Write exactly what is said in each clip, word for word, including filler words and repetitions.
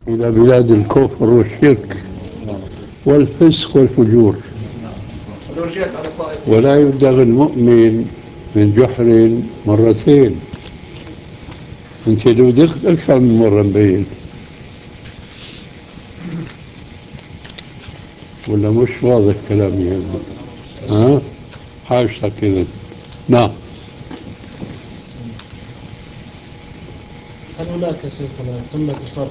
إلى بلاد الكفر والشرك والفسق والفجور. ولا يبدغ المؤمن من جحر مرتين. أنت لو دخلت أكثر من مرة مبين، ولا مش واضح كلامي هذا؟ ها؟ حاجتك كذا. نعم. هل هناك شيخنا ثمة فرق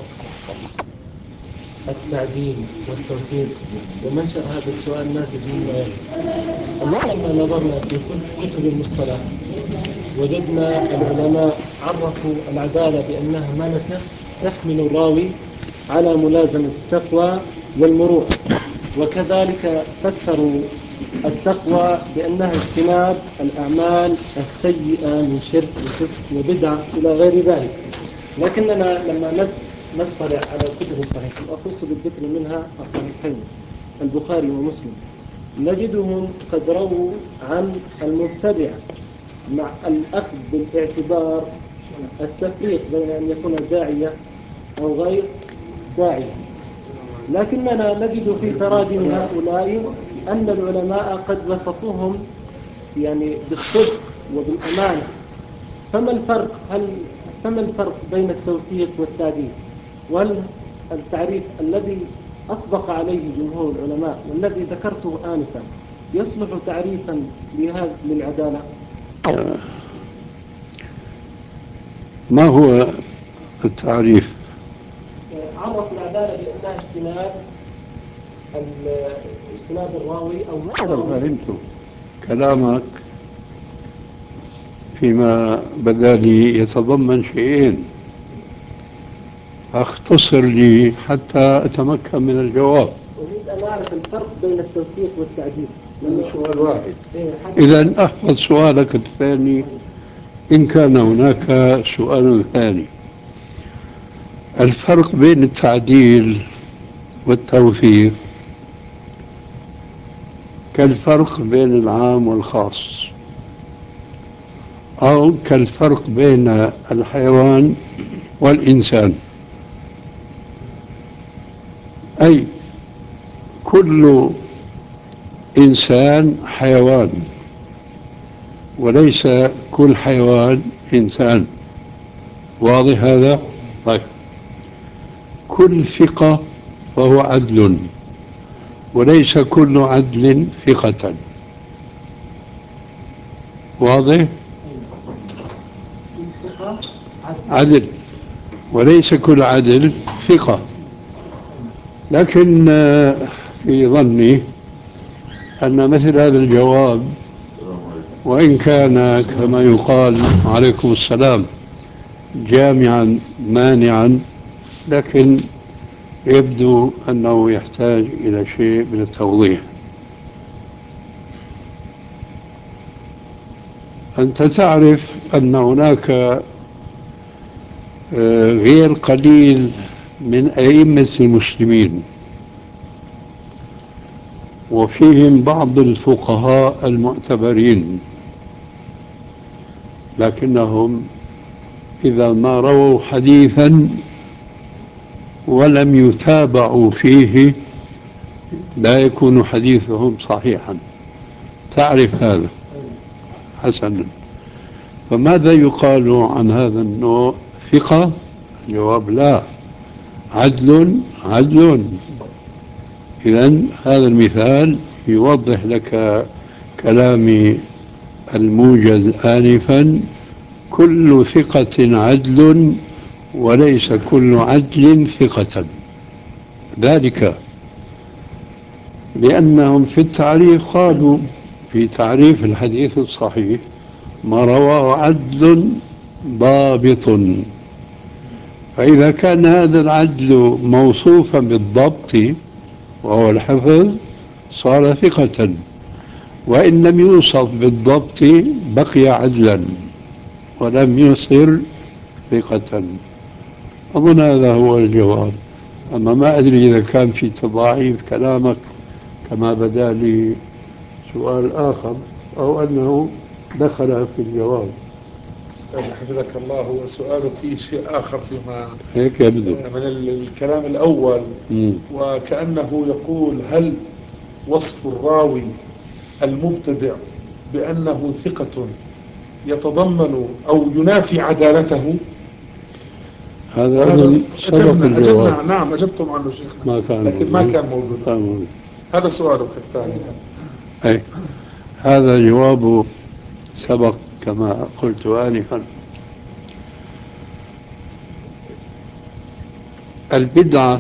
التعديل والتوثيق؟ ومنشأ هذا السؤال ناتج مما يلي. لما نظرنا في كتب المصطلح وجدنا العلماء عرفوا العدالة بأنها ملكة تحمل الراوي على ملازمة التقوى والمروءة، وكذلك فسروا التقوى بأنها اجتناب الأعمال السيئة من شرك وفسق وبدعة إلى غير ذلك. لكننا لما نطلع على كتب الصحيح، وأخص بالذكر منها الصحيحين البخاري ومسلم، نجدهم قد رووا عن المبتدع مع الأخذ بالاعتبار التفريق بين أن يكون داعية أو غير داعية. لكننا نجد في تراجم هؤلاء أن العلماء قد وصفوهم يعني بالصدق وبالأمانة. فما الفرق هل فما الفرق بين التوثيق والتعديل؟ وهل التعريف الذي أطبق عليه جمهور العلماء والذي ذكرته آنفا يصلح تعريفا لهذا للعدالة؟ ما هو التعريف؟ عرف العدالة بأنها اجتناب اجتناب الراوي أو فهمت كلامك فيما بدا لي يتضمن شيئين، اختصر لي حتى أتمكن من الجواب. أريد أن أعرف الفرق بين التوثيق والتعديل. سؤال واحد. إذا أحفظ سؤالك الثاني إن كان هناك سؤال ثاني. الفرق بين التعديل والتوثيق كالفرق بين العام والخاص، أو كالفرق بين الحيوان والإنسان. أي كل إنسان حيوان، وليس كل حيوان إنسان. واضح هذا؟ طيب. كل ثقة فهو عدل، وليس كل عدل ثقة. واضح؟ عدل، وليس كل عدل ثقة. لكن في ظني أن مثل هذا الجواب، وإن كان كما يقال عليكم السلام جامعا مانعا، لكن يبدو أنه يحتاج إلى شيء من التوضيح. أنت تعرف أن هناك غير قليل من أئمة المسلمين، وفيهم بعض الفقهاء المعتبرين، لكنهم إذا ما رووا حديثا ولم يتابعوا فيه لا يكون حديثهم صحيحا. تعرف هذا؟ حسنا. فماذا يقال عن هذا النوع؟ ثقة؟ الجواب لا. عدل؟ عدل. إذن هذا المثال يوضح لك كلامي الموجز آنفا. كل ثقة عدل، وليس كل عدل ثقة. ذلك لأنهم في التعريف قالوا في تعريف الحديث الصحيح: ما رواه عدل ضابط. فإذا كان هذا العدل موصوفا بالضبط وهو الحفظ صار ثقة، وإن لم يوصف بالضبط بقي عدلا ولم يصر ثقة. أظن هذا هو الجواب. أما ما أدري إذا كان في تضاعيف كلامك كما بدا لي سؤال آخر، أو أنه دخل في الجواب. طيب حفظك الله. هو سؤاله فيه شيء آخر فيما هيك يبدو. من ال- الكلام الأول، مم. وكأنه يقول: هل وصف الراوي المبتدع بأنه ثقة يتضمن أو ينافي عدالته؟ هذا وهذا أظن سبق أجبنا الجواب. أجبنا نعم أجبتم عنه شيخنا، ما كان لكن ما موجود. كان موجود. كان موجود. هذا سؤالك الثاني. أي هذا جوابه سبق كما قلت آنفا. البدعة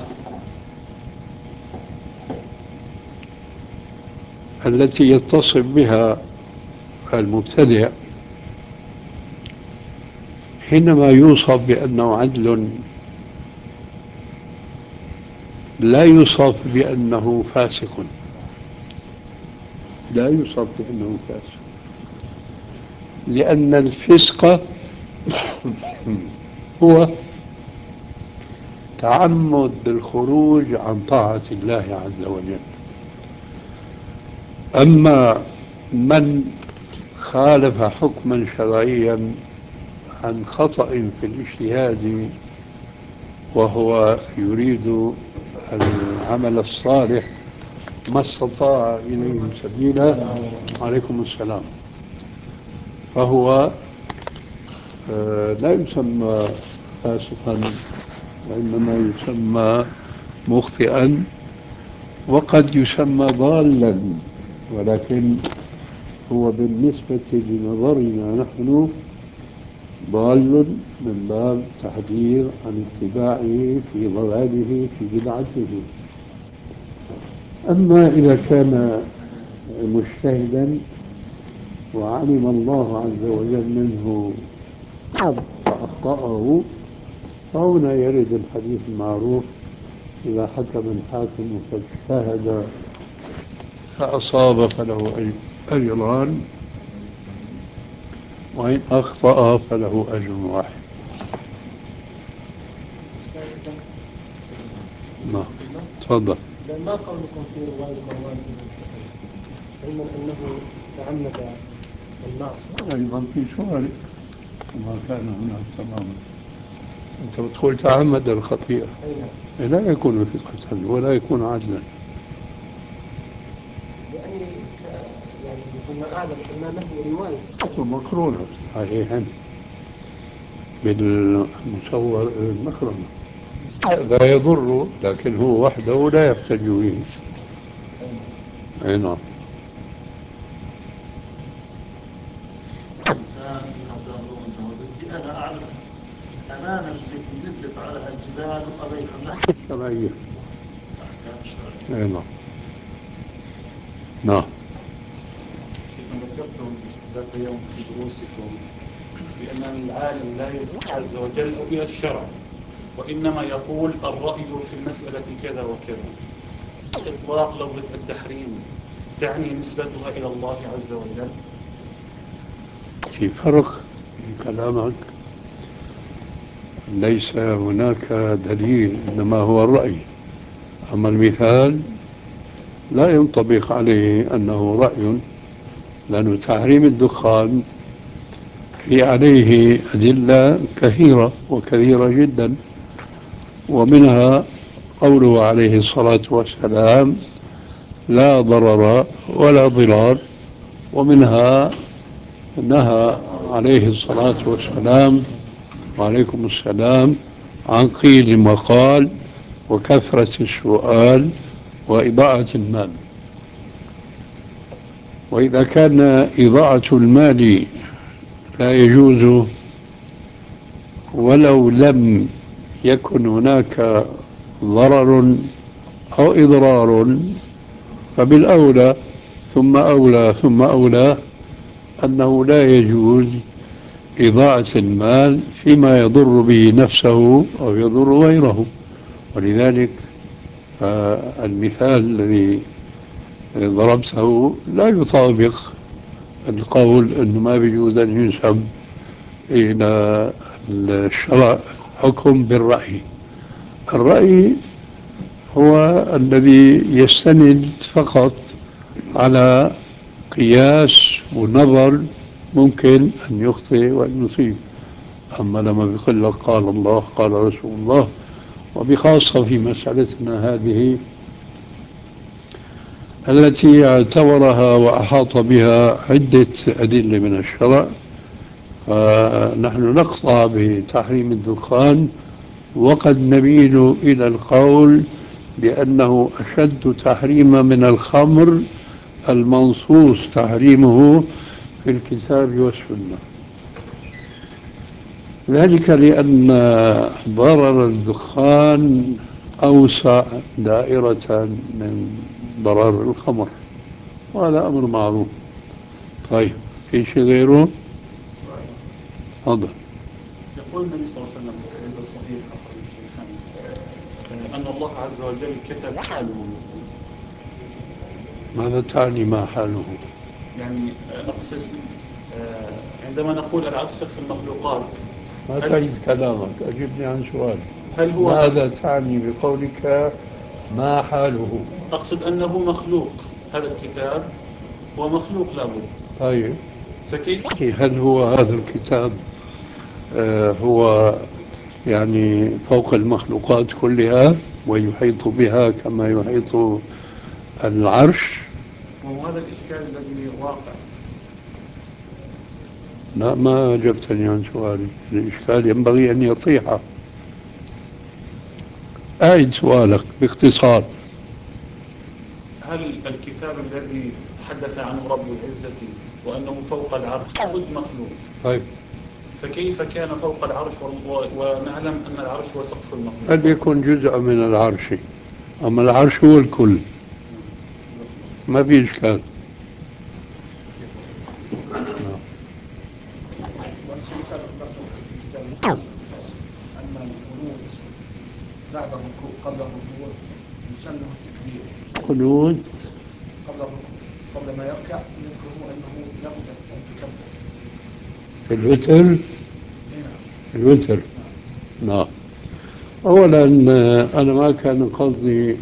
التي يتصف بها المبتدع حينما يوصف بأنه عدل لا يوصف بأنه فاسق، لا يوصف بأنه فاسق، لأن الفسق هو تعمد الخروج عن طاعة الله عز وجل. أما من خالف حكما شرعيا عن خطأ في الاجتهاد وهو يريد العمل الصالح ما استطاع إليه سبيلا، عليكم السلام، فهو آه، لا يسمى فاسقا، وإنما يسمى مخطئا، وقد يسمى ضالا، ولكن هو بالنسبة لنظرنا نحن ضال من باب تحذير عن اتباعه في ضلاله في بدعته. أما إذا كان مجتهدا وعلم الله عز وجل منه فأخطأه، فهنا يرد الحديث المعروف: إذا حكم الحاكم فاجتهد فأصاب فله أجران، وإن أخطأ فله أجر واحد. نعم، تفضل. ما قولكم في رواية مروان بن الحكم علما أنه تعمد المعصية؟ أيضا في سؤال وما كان هناك تماما. أنت بتقول تعمد الخطيئة، لا يكون ثقة ولا يكون عدلا. يعني يعني فيما أعلم أن له رواية مقرونة صحيحا بالمصور المخرمة، لا يضر، لكن هو وحده لا يحتج به. أي نعم. إنسان أنا أعلم أمانة التي نزلت على الجبال وأبيت الله شرعية. أحكام شرعية. أي نعم. نعم. سيدنا ذكرتم ذات يوم في دروسكم بأن العالم لا يدعو عز وجل إلى الشرع، وإنما يقول الرأي في المسألة كذا وكذا. إطلاق لفظة التحريم تعني نسبتها إلى الله عز وجل؟ في فرق في كلامك، ليس هناك دليل، إنما هو الرأي. أما المثال لا ينطبق عليه أنه رأي، لأن تحريم الدخان في عليه أدلة كثيرة وكثيرة جدا، ومنها قوله عليه الصلاة والسلام: لا ضرر ولا ضرار. ومنها نهى عليه الصلاة والسلام وعليكم السلام عن قيل وقال وكثرة السؤال وإضاعة المال. وإذا كان إضاعة المال لا يجوز ولو لم يكن هناك ضرر أو إضرار، فبالأولى ثم أولى ثم أولى أنه لا يجوز إضاعة المال فيما يضر به نفسه أو يضر غيره. ولذلك المثال الذي ضربته لا يطابق القول أنه ما بيجوز أن ينسب إلى الشرع حكم بالرأي. الرأي هو الذي يستند فقط على قياس ونظر، ممكن أن يخطئ وأن يصيب. أما لما بيقول لك قال الله قال رسول الله، وبخاصة في مسألتنا هذه التي اعتبرها وأحاط بها عدة أدلة من الشرع، فنحن نقطع بتحريم الدخان، وقد نميل إلى القول بأنه أشد تحريما من الخمر المنصوص تحريمه في الكتاب والسنة. ذلك لأن ضرر الدخان أوسع دائرة من ضرر الخمر، وهذا أمر معروف. طيب، في شيء غيره؟ تفضل. يقول النبي صلى الله عليه وسلم في الحديث الصحيح أخرج الشيخان أن الله عز وجل كتب حاله. ماذا تعني ما حاله؟ يعني أقصد عندما نقول العفسق في المخلوقات، ما تعيد كلامك، أجبني عن سؤال. هل هو ماذا تعني بقولك ما حاله؟ أقصد أنه مخلوق، هذا الكتاب هو مخلوق لابد. طيب، فكيف هل هو هذا الكتاب آه هو يعني فوق المخلوقات كلها ويحيط بها كما يحيط العرش؟ وهذا الإشكال الذي واقع. لا، ما أجبتني عن سؤالي. الإشكال ينبغي أن يطيح. أعد سؤالك باختصار. هل الكتاب الذي تحدث عنه رب العزة وأنه فوق العرش لابد مخلوق؟ طيب، فكيف كان فوق العرش ونعلم أن العرش هو سقف المخلوق؟ قد يكون جزء من العرش، أما العرش هو الكل، ما في إشكال. أما القنوت بعد الركوع قبل الركوع يسمى التكبير. قنوت قبل الركوع قبل ما يركع يذكره أنه لابد أن تكبر. في الوتر. الوتر، نعم. أولا أنا ما كان قصدي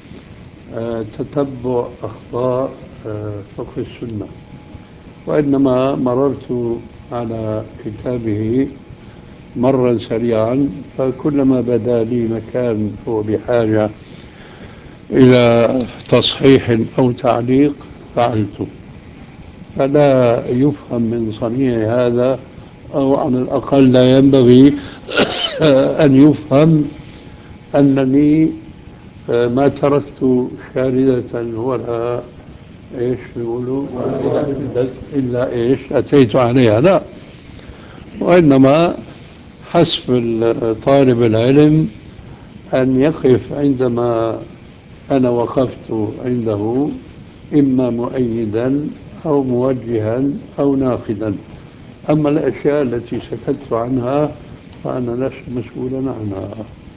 تتبع أخطاء فقه السنة، وإنما مررت على كتابه مرا سريعا، فكلما بدا لي مكان هو بحاجة إلى تصحيح أو تعليق فعلته، فلا يفهم من صنيع هذا، أو على الأقل لا ينبغي أن يفهم أنني ما تركت شاردة ولا إيش بيقولوا إلا إيش أتيت عليها، لا، وإنما حسب طالب العلم أن يقف عندما أنا وقفت عنده، إما مؤيدا أو موجها أو ناقدا. أما الأشياء التي سكت عنها فأنا لست مسؤولا عنها.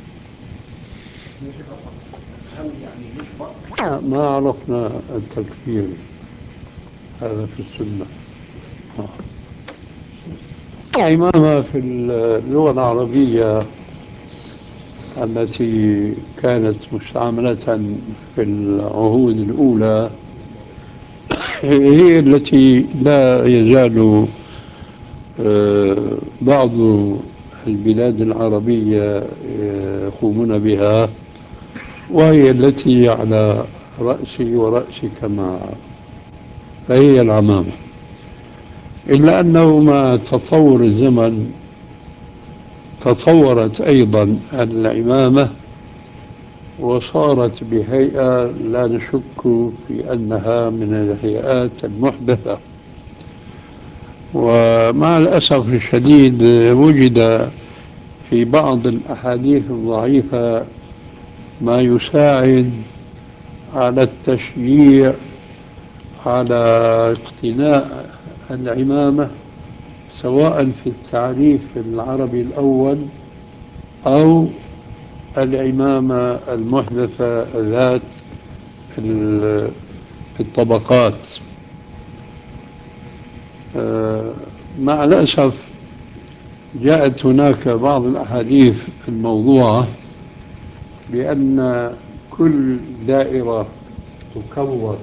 هل يعني يشرع؟ ما عرفنا التكفير هذا في السنة. العمامة في اللغة العربية التي كانت مستعملة في العهود الأولى هي التي لا يزال بعض البلاد العربية يقومون بها، وهي التي على رأسي ورأسك معا، فهي العمامة. إلا أنه مع تطور الزمن تطورت أيضا العمامة وصارت بهيئة لا نشك في أنها من الهيئات المحدثة. ومع الأسف الشديد وجد في بعض الأحاديث الضعيفة ما يساعد على التشجيع على اقتناء العمامة، سواء في التعريف العربي الأول أو العمامة المحدثة ذات الطبقات. مع الأسف جاءت هناك بعض الأحاديث الموضوعة بأن كل دائرة تكور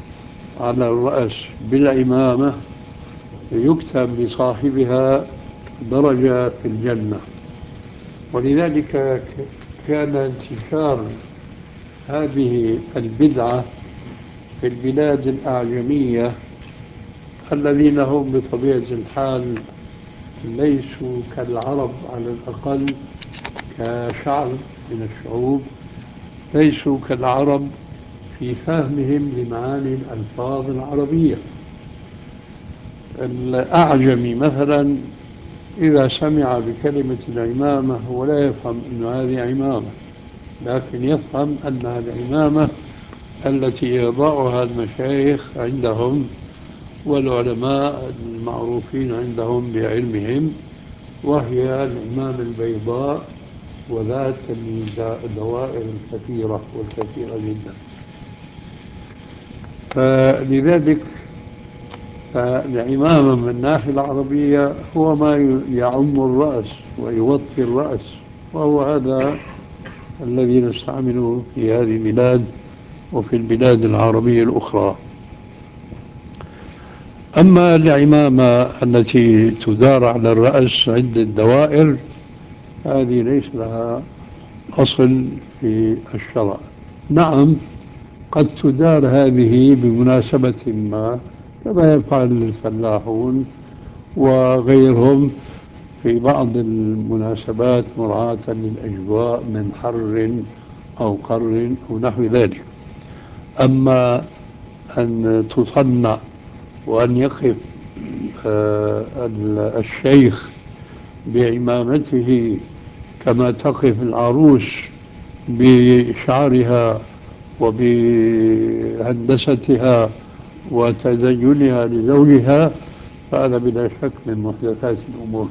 على الرأس بالعمامة يكتب لصاحبها درجة في الجنة. ولذلك كان انتشار هذه البدعة في البلاد الأعجمية الذين هم بطبيعة الحال ليسوا كالعرب على الأقل كشعب من الشعوب، ليسوا كالعرب في فهمهم لمعاني الألفاظ العربية. الأعجمي مثلا إذا سمع بكلمة العمامة هو لا يفهم أن هذه عمامة، لكن يفهم أنها العمامة التي يضعها المشايخ عندهم والعلماء المعروفين عندهم بعلمهم، وهي العمامة البيضاء وذات الدوائر الكثيرة والكثيرة جدا. فلذلك فالعمامة من الناحية العربية هو ما يعم الرأس ويوطي الرأس، وهو هذا الذي نستعمله في هذه البلاد وفي البلاد العربية الأخرى. أما العمامة التي تدار على الرأس عدة دوائر هذه ليس لها أصل في الشرع. نعم قد تدار هذه بمناسبة ما كما يفعل الفلاحون وغيرهم في بعض المناسبات مراعاة للأجواء من حر أو قر أو نحو ذلك. أما أن تصنع وأن يقف آه الشيخ بعمامته كما تقف العروس بشعرها وبهندستها وتزينها لزوجها، فهذا بلا شك من محدثات الأمور.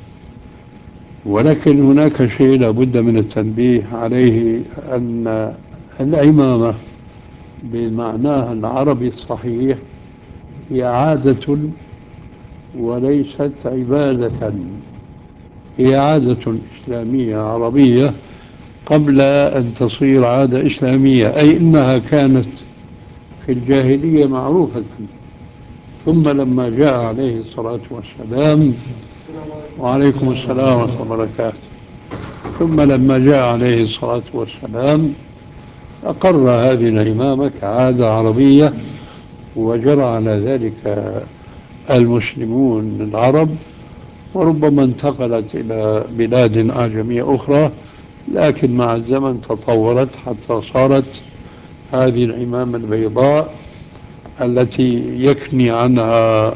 ولكن هناك شيء لابد من التنبيه عليه، أن العمامة بمعناها العربي الصحيح هي عادة وليست عبادة، هي عادة إسلامية عربية قبل أن تصير عادة إسلامية، أي إنها كانت في الجاهلية معروفة، ثم لما جاء عليه الصلاة والسلام وعليكم السلام ورحمة الله وبركاته ثم لما جاء عليه الصلاة والسلام أقر هذه العمامة كعادة عربية، وجرى على ذلك المسلمون العرب، وربما انتقلت إلى بلاد أعجمية أخرى، لكن مع الزمن تطورت حتى صارت هذه العمامة البيضاء التي يكني عنها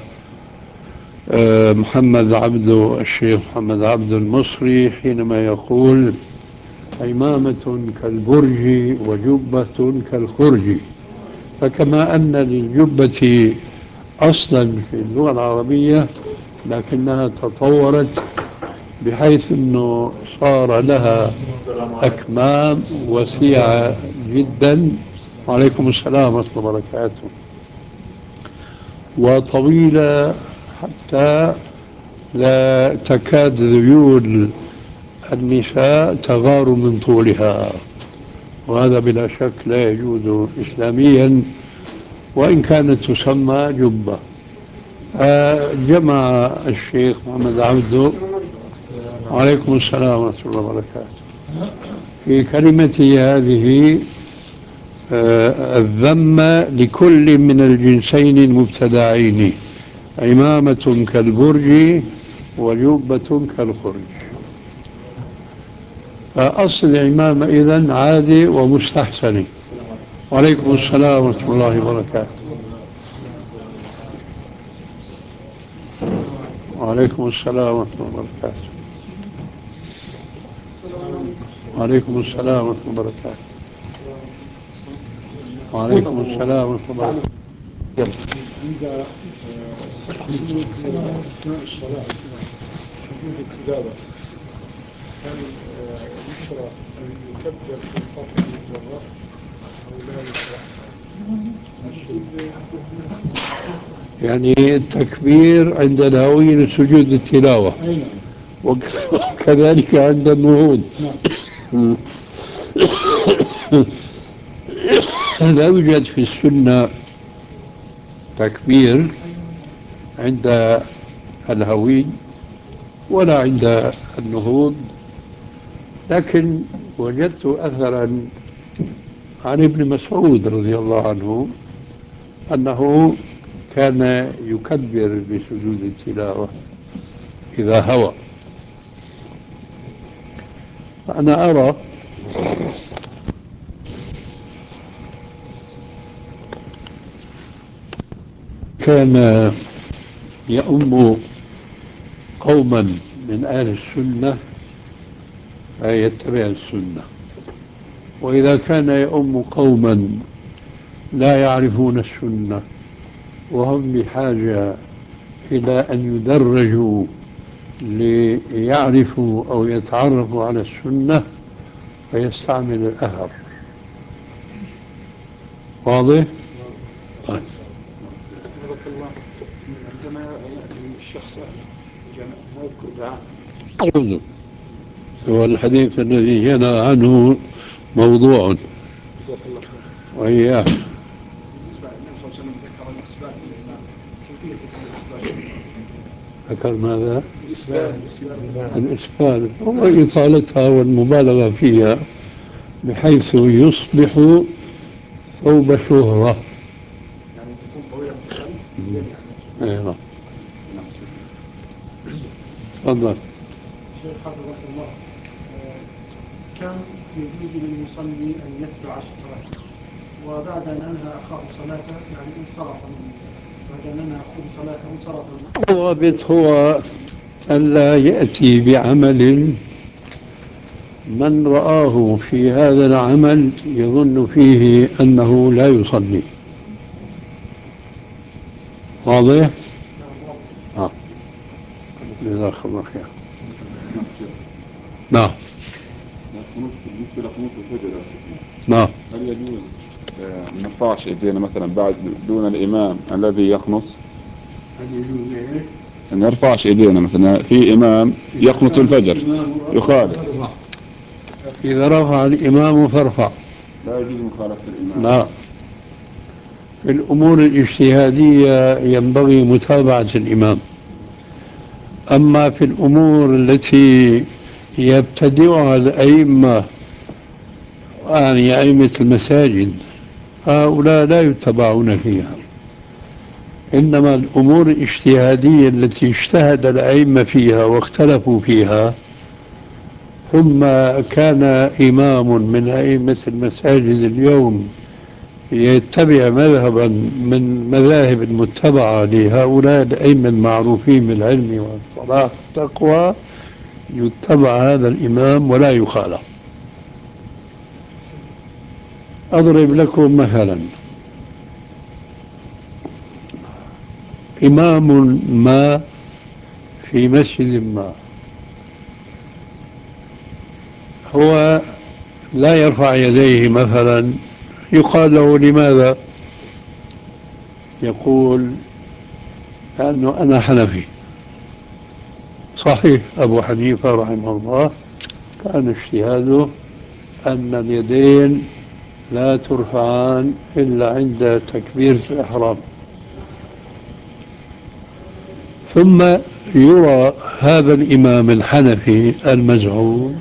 محمد عبده الشيخ محمد عبده المصري حينما يقول عمامة كالبرج وجبة كالخرج. فكما أن للجبة أصلا في اللغة العربية، لكنها تطورت بحيث أنه صار لها أكمام وسيعة جدا، وعليكم السلام ورحمة الله وبركاته، وطويلة حتى لا تكاد ذيول النساء تغار من طولها، وهذا بلا شك لا يجوز إسلاميا وإن كانت تسمى جبة. جمع الشيخ محمد عبده وعليكم السلام ورحمة الله وبركاته في كلمته هذه الذم لكل من الجنسين المبتدعين، عمامة كالبرج وجبة كالخرج. فأصل العمامة إذن عادي ومستحسن. وعليكم السلام ورحمة الله وبركاته. وعليكم السلام ورحمة الله وبركاته. وعليكم السلام ورحمة الله وبركاته. وعليكم السلام ورحمة الله وبركاته. عند سجود أثناء الصلاة سجود التلاوة هل يشرع أن يكبر في الخفض والرفع أو لا يشرع؟ يعني التكبير عند الهوي لسجود التلاوة وكذلك عند النهوض. لا يوجد في السنة تكبير عند الهوي ولا عند النهوض. لكن وجدت أثرا عن ابن مسعود رضي الله عنه أنه كان يكبر بسجود التلاوة إذا هوى. أنا أرى كان يؤم قوما من أهل السنة فيتبع السنة، وإذا كان يؤم قوما لا يعرفون السنة وهم بحاجة إلى أن يدرجوا ليعرفوا أو يتعرفوا على السنة فيستعمل الأثر. واضح؟ طيب. بارك الله. عندما يأتي الشخص ما يذكر دعاء هو الحديث الذي ينهى عنه موضوع وإياه. ذكر ماذا؟ الإسبال هو إطالتها والمبالغة فيها بحيث يصبح ثوب شهرة. يعني تكون طويلة من الخلف. اي نعم. تفضل. شيخ حفظك الله، كم يجوز للمصلي أن يتبع الصلاة وبعد أن أنهى أخاه صلاته يعني انصرف من بعد أن أنهى أخوه صلاته انصرف من الضابط هو ألا يأتي بعمل من رآه في هذا العمل يظن فيه أنه لا يصلي. واضح؟ آه. جزاك الله خير. نعم. بالنسبة لقنوت الفجر نعم. هل يجوز ما نرفعش ايدينا مثلا بعد دون الإمام الذي يقنص؟ هل يجوز ايه؟ أن نرفعش ايدينا مثلا في إمام يقنط الفجر يخالف. إذا رفع الإمام فارفع. لا يجوز مخالفة الإمام. لا. في الأمور الاجتهادية ينبغي متابعة الإمام. أما في الأمور التي يبتدئها الأئمة يعني أئمة المساجد هؤلاء لا يتبعون فيها، إنما الأمور الاجتهادية التي اجتهد الأئمة فيها واختلفوا فيها ثم كان إمام من أئمة المساجد اليوم يتبع مذهبا من مذاهب المتبعة لهؤلاء الأئمة المعروفين بالعلم والصلاح والتقوى، يتبع هذا الإمام ولا يخالف. أضرب لكم مثلا، إمام ما في مسجد ما هو لا يرفع يديه مثلا، يقال له لماذا؟ يقول لأنه أنا حنفي. صحيح أبو حنيفة رحمه الله كان اجتهاده أن اليدين لا ترفعان إلا عند تكبيرة الإحرام. ثم يرى هذا الإمام الحنفي المزعوم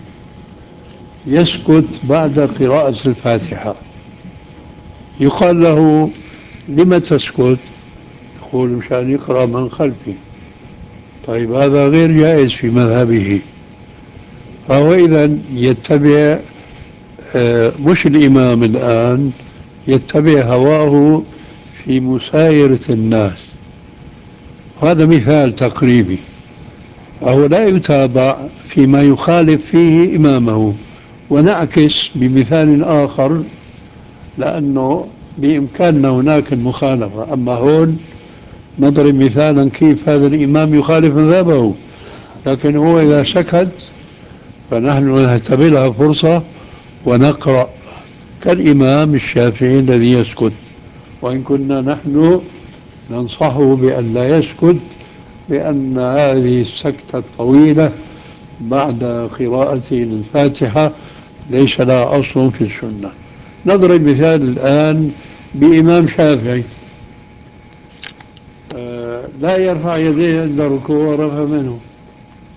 يسكت بعد قراءة الفاتحة، يقال له لم تسكت؟ يقول مشان يقرأ من خلفي. طيب هذا غير جائز في مذهبه. فهو إذن يتبع آه مش الإمام الآن، يتبع هواه في مسايرة الناس. هذا مثال تقريبي. فهو لا يتابع فيما يخالف فيه إمامه. ونعكس بمثال آخر لأنه بإمكاننا هناك المخالفة، أما هون نضرب مثالا كيف هذا الإمام يخالف مذهبه، لكن هو إذا سكت فنحن نعتبرها فرصة ونقرأ كالإمام الشافعي الذي يسكت، وإن كنا نحن ننصحه بأن لا يسكت، لأن هذه السكتة الطويلة بعد قراءة الفاتحة ليس لها أصل في السنة. نضرب مثال الآن بإمام شافعي آه لا يرفع يديه عند الركوع ورفع منه،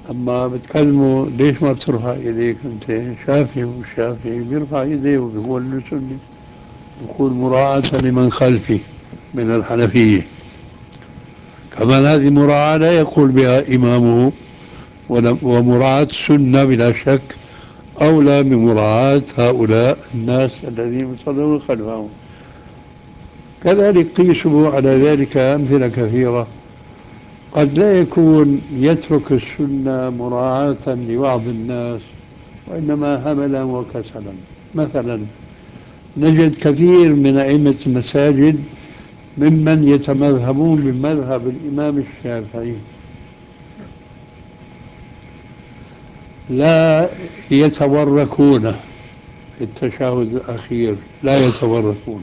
أما بتكلمه ليش ما بترفع إيديك أنت؟ شافعي ومش شافعي بيرفع إيديه وبيقول إنه سني، بيقول مراعاة لمن خلفي من الحنفية. كمان هذه مراعاة لا يقول بها إمامه، ومراعاة السنة بلا شك أولى من مراعاة هؤلاء الناس الذين يصلون خلفهم. كذلك قيسوا على ذلك أمثلة كثيرة. قد لا يكون يترك السنة مراعاة لبعض الناس، وإنما هملا وكسلا. مثلا نجد كثير من أئمة المساجد ممن يتمذهبون بمذهب الإمام الشافعي، لا يتوركون في التشهد الأخير، لا يتوركون،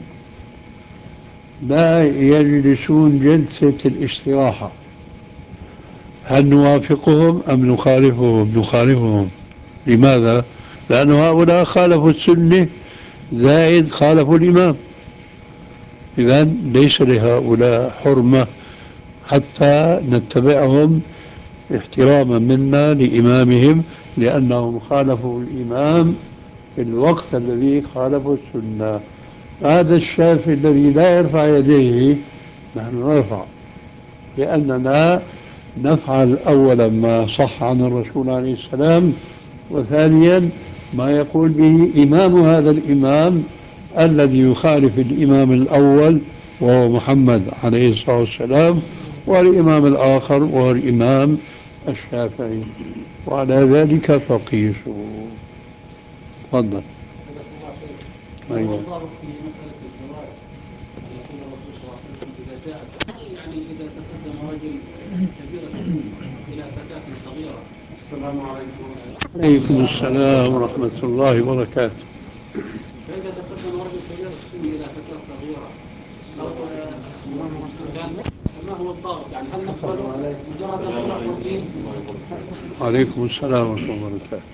لا يجلسون جلسة الاستراحة. هل نوافقهم أم نخالفهم؟ نخالفهم. لماذا؟ لأن هؤلاء خالفوا السنة زائد خالفوا الإمام. إذا ليس لهؤلاء حرمة حتى نتبعهم احتراما منا لإمامهم، لأنهم خالفوا الإمام في الوقت الذي خالفوا السنة. هذا الشافعي الذي لا يرفع يديه نحن نرفع، لأننا نفعل أولا ما صح عن الرسول عليه السلام، وثانيا ما يقول به إمام هذا الإمام الذي يخالف الإمام الأول وهو محمد عليه الصلاة والسلام، والإمام الآخر وهو الإمام الشافعي. وعلى ذلك فقيسوا. تفضل. أيوة. الله في مسألة الزواج يقول الرسول صلى الله عليه وسلم إذا جاء يعني إذا تقدم رجل كبير السن إلى فتاة صغيرة. السلام عليكم. عليكم السلام ورحمة الله وبركاته. فإذا تقدم رجل كبير السن إلى فتاة صغيرة أو كان ما هو الضابط؟ يعني هل نقبل مجرد التصرف فيه؟ عليكم السلام ورحمة الله وبركاته.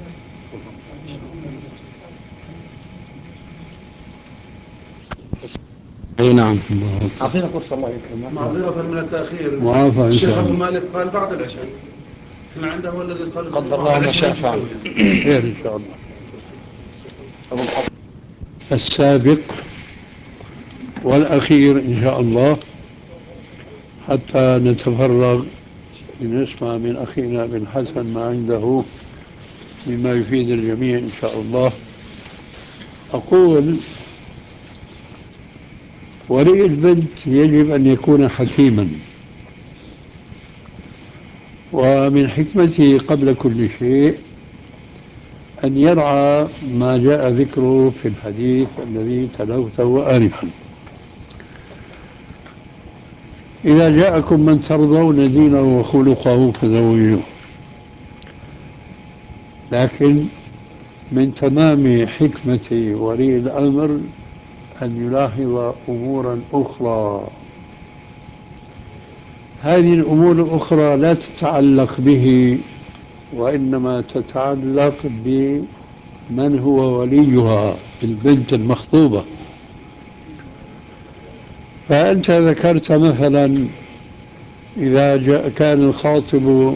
اي نعم. أعطينا فرصة الله يكرمك. معذرة من التأخير. معافى إن الشيخ شاء أبو الله. مالك قال بعد العشاء. احنا عنده هو الذي قال قدر الله ما شاء فعل. خير إن شاء الله. السابق والأخير إن شاء الله، حتى نتفرغ لنسمع من أخينا بن حسن ما عنده مما يفيد الجميع إن شاء الله. أقول ولي البنت يجب أن يكون حكيما، ومن حكمته قبل كل شيء أن يرعى ما جاء ذكره في الحديث الذي تلوته آنفا: إذا جاءكم من ترضون دينه وخلقه فزوجوه. لكن من تمام حكمة ولي الأمر أن يلاحظ أمورا أخرى. هذه الأمور الأخرى لا تتعلق به، وإنما تتعلق بمن هو وليها، البنت المخطوبة. فأنت ذكرت مثلا إذا جاء كان الخاطب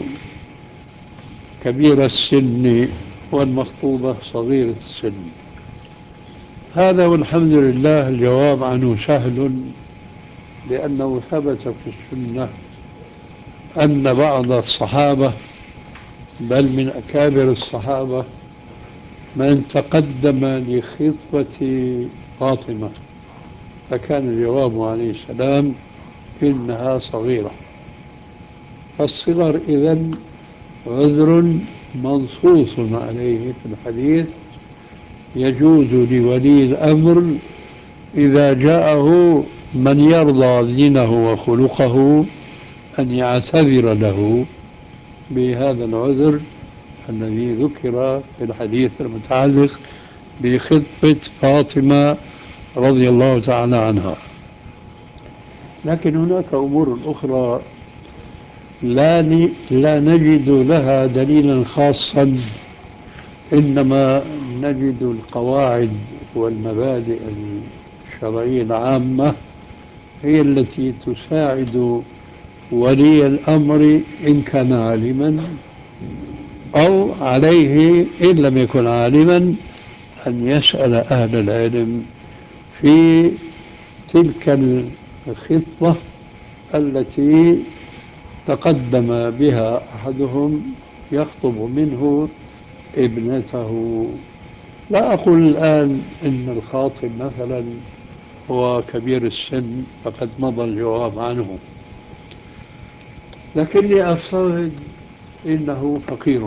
كبير السن والمخطوبة صغيرة السن. هذا والحمد لله الجواب عنه سهل، لأنه ثبت في السنة أن بعض الصحابة بل من أكابر الصحابة من تقدم لخطبة فاطمة، فكان الجواب عليه السلام إنها صغيرة. فالصغر إذن عذر منصوص عليه في الحديث، يجوز لولي الأمر إذا جاءه من يرضى دينه وخلقه أن يعتذر له بهذا العذر الذي ذكر في الحديث المتعلق بخطبة فاطمة رضي الله تعالى عنها. لكن هناك أمور أخرى لا لا نجد لها دليلا خاصا، إنما نجد القواعد والمبادئ الشرعية العامة هي التي تساعد ولي الأمر إن كان عالما أو عليه إن لم يكن عالما أن يسأل أهل العلم في تلك الخطبة التي تقدم بها أحدهم يخطب منه ابنته. لا أقول الآن إن الخاطب مثلا هو كبير السن فقد مضى الجواب عنه، لكني أفترض إنه فقير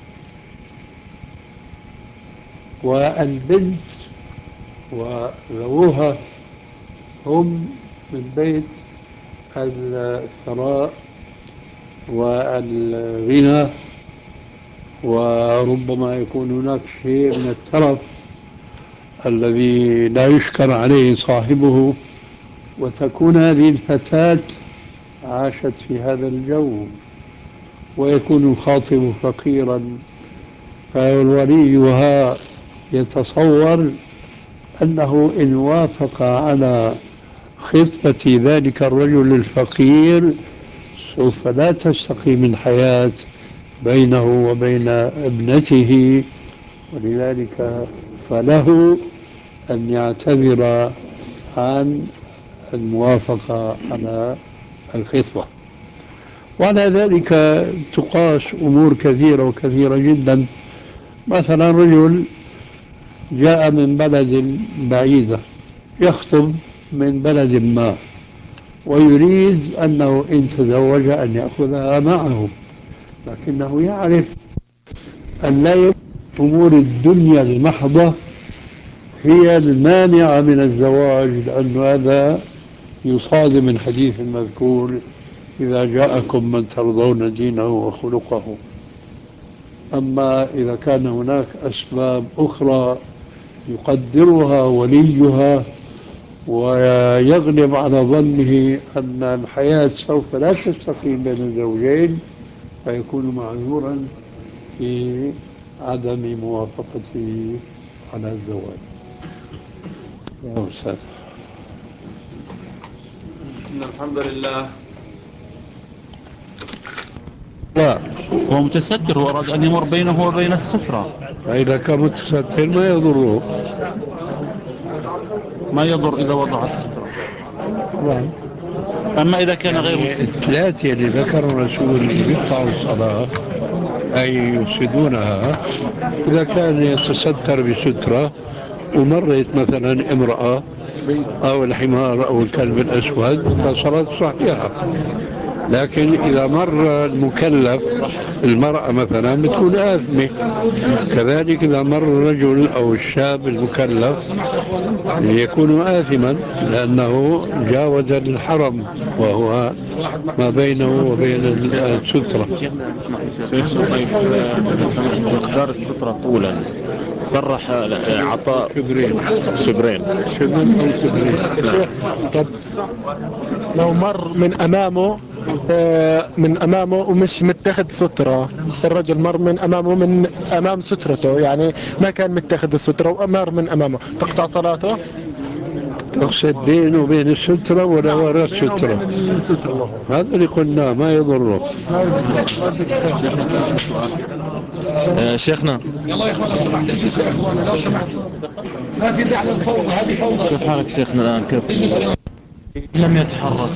والبنت وذووها هم من بيت الثراء والغنى، وربما يكون هناك شيء من الترف الذي لا يشكر عليه صاحبه، وتكون هذه الفتاة عاشت في هذا الجو، ويكون الخاطب فقيرا، فالوليها يتصور أنه إن وافق على خطبة ذلك الرجل الفقير سوف لا تستقيم الحياة بينه وبين ابنته، ولذلك فله أن يعتذر عن الموافقة على الخطبة. وعلى ذلك تقاس أمور كثيرة وكثيرة جدا. مثلا رجل جاء من بلد بعيدة يخطب من بلد ما، ويريد أنه إن تزوج أن يأخذها معه، لكنه يعرف أن لا يكون أمور الدنيا المحضة هي المانعة من الزواج، لأن هذا يصادم الحديث المذكور: إذا جاءكم من ترضون دينه وخلقه. أما إذا كان هناك أسباب أخرى يقدرها وليها ويغلب على ظنه أن الحياة سوف لا تستقيم بين الزوجين، فيكون معذورا في عدم موافقته على الزواج. يا أستاذ. إن الحمد لله. لا، هو متستر وأراد أن يمر بينه وبين السترة. فإذا كان متستر ما يضره، ما يضر إذا وضع السترة. طبعا. أما إذا كان غير يعني الثلاثة اللي ذكر الرسول اللي يقطعوا الصلاة أي يفسدونها، إذا كان يتستر بسترة ومرت مثلا امرأة أو الحمار أو الكلب الأسود فصلاة صحيحة. لكن إذا مر المكلف المرأة مثلا بتكون آثمة. كذلك إذا مر الرجل أو الشاب المكلف يكون آثما لأنه جاوز الحرم وهو ما بينه وبين السترة. شيخنا طيب إذا سمحت مقدار السترة طولا صرح عطاء شبرين شبرين. شبرين أو شبرين. طب لو مر من أمامه آه، من أمامه ومش متخذ سترة، الرجل مر من أمامه من أمام سترته، يعني ما كان متخذ السترة ومر من أمامه، تقطع صلاته؟ تقصد بينه وبين السترة ولا وراء السترة؟ هذا اللي قلناه ما يضره. آه شيخنا يلا يا اخوان لو سمحت اجلسوا يا اخوان لو سمحتوا، ما في داعي للفوضى، هذه فوضى. كيف حالك شيخنا الآن؟ كيف اجلسوا. لم يتحرك.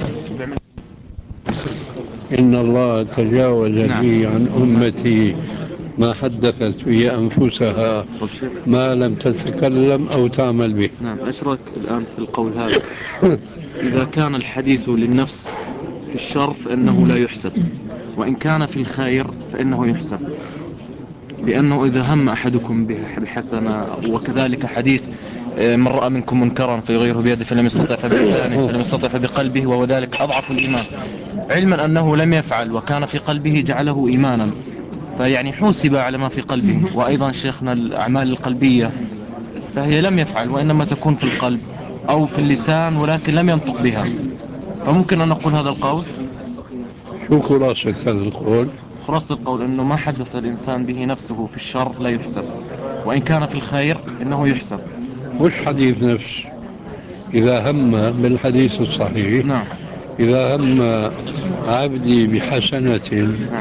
إن الله تجاوز نعم. لي عن أمتي ما حدثت به أنفسها طب شيخ ما لم تتكلم أو تعمل به. نعم، إيش رأيك الآن في القول هذا؟ إذا كان الحديث للنفس في الشر فإنه لا يحسب، وإن كان في الخير فإنه يحسب، لأنه إذا هم أحدكم بحسنة، وكذلك حديث من رأى منكم منكرا فيغيره بيده فلم يستطع فبلسانه فلم يستطع فبقلبه وهو ذلك أضعف الإيمان، علما أنه لم يفعل وكان في قلبه جعله إيمانا، فيعني حوسب على ما في قلبه. وأيضا شيخنا الأعمال القلبية فهي لم يفعل وإنما تكون في القلب أو في اللسان ولكن لم ينطق بها، فممكن أن نقول هذا القول. شو خلاصة هذا القول؟ خلاصة القول أنه ما حدث الإنسان به نفسه في الشر لا يحسب، وإن كان في الخير إنه يحسب. مش حديث نفس. إذا هم بالحديث الصحيح نعم. إذا هم عبدي بحسنة نعم.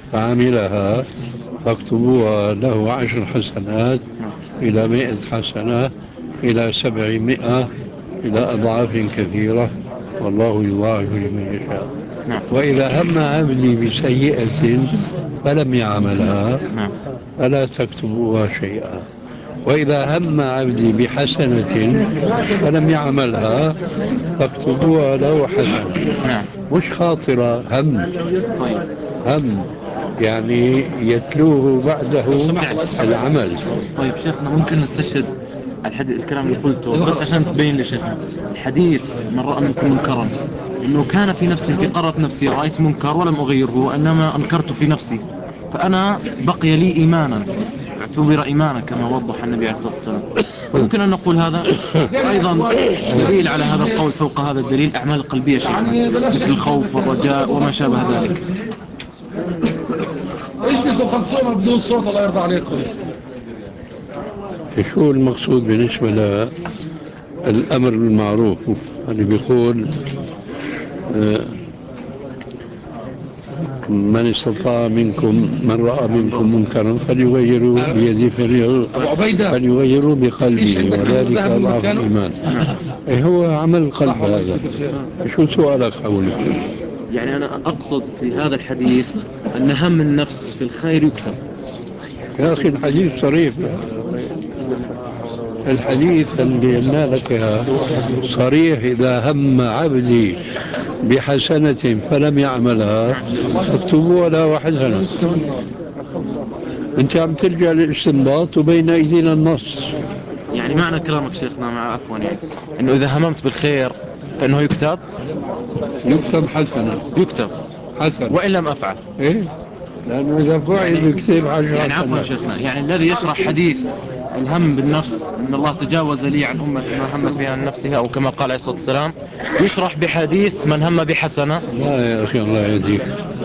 فعملها فاكتبوها له عشر حسنات إلى مئة حسنة إلى سبعمائة إلى أضعاف كثيرة، والله يضاعف لمن يشاء. وإذا هم عبدي بسيئة فلم يعملها فلا تكتبوها شيئا، وإذا هم عبدي بحسنة فلم يعملها فاكتبوها له حسنة. مش خاطرة، هم. هم يعني يتلوه بعده العمل. طيب شيخنا، ممكن نستشهد الحديث الكلام اللي قلته بس عشان تبين لشيخنا الحديث من رأى منكم منكرا، انه كان في نفسي في قرة نفسي رأيت منكر ولم اغيره وانما انكرت في نفسي، فانا بقي لي ايمانا، اعتبر ايمانا كما وضح النبي عليه الصلاة والسلام. ممكن ان نقول هذا. ايضا دليل على هذا القول فوق هذا الدليل اعمال القلبية شيخنا، مثل الخوف والرجاء وما شابه ذلك. اجلسوا خلصونا بدون صوت الله يرضى عليكم. شو المقصود بالنسبة للأمر بالمعروف؟ اللي بيقول آه، من استطاع منكم من رأى منكم منكرا فليغيروا بيده فليغيروا بقلبه وذلك أضعف الإيمان. إيه هو عمل القلب هذا؟ شو سؤالك حوله؟ يعني أنا أقصد في هذا الحديث أن هم النفس في الخير يكتب. يا أخي الحديث صريح، الحديث اللي قلنا لك صريح. إذا هم عبدي بحسنة فلم يعملها فاكتبوها له حسنة. أنت عم تلجأ للاستنباط وبين أيدينا النص. يعني معنى كلامك شيخنا مع عفوا يعني أنه إذا هممت بالخير فإنه يكتب يكتب حسنة يكتب حسنة وإن لم أفعل. إيه؟ لأنه إذا فعل يكتب عشر يعني عفوا شيخنا، يعني الذي يشرح حديث الهم بالنفس أن الله تجاوز لي عن أمتي ما همت بها عن نفسها، أو كما قال عليه الصلاة والسلام يشرح بحديث من هم بحسنة. لا يا أخي الله يهديك،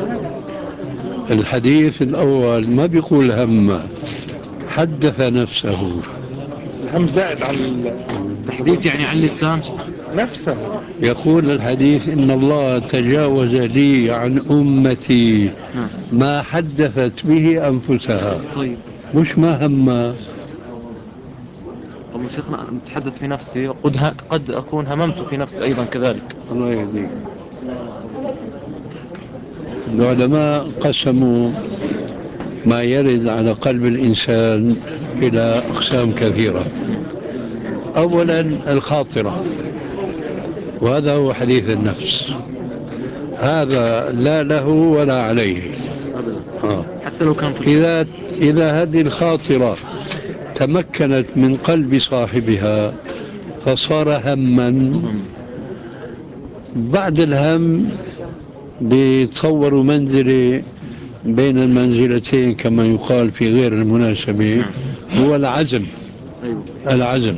الحديث الأول ما بيقول هم، حدث نفسه. الهم زائد عن التحديث يعني عن اللسان نفسه. يقول الحديث إن الله تجاوز لي عن أمتي ما حدثت به أنفسها. طيب مش ما هم. طب شيخنا أنا متحدث في نفسي قد, ه... قد أكون هممت في نفسي أيضا كذلك. الله يهديك. العلماء قسموا ما يرد على قلب الإنسان إلى أقسام كثيرة. أولا الخاطرة، وهذا هو حديث النفس، هذا لا له ولا عليه. آه. حتى لو كان في إذا, إذا هذه الخاطرة تمكنت من قلب صاحبها فصار هما، بعد الهم بيتصور منزلة بين المنزلتين كما يقال في غير المناسبة، هو العزم. العزم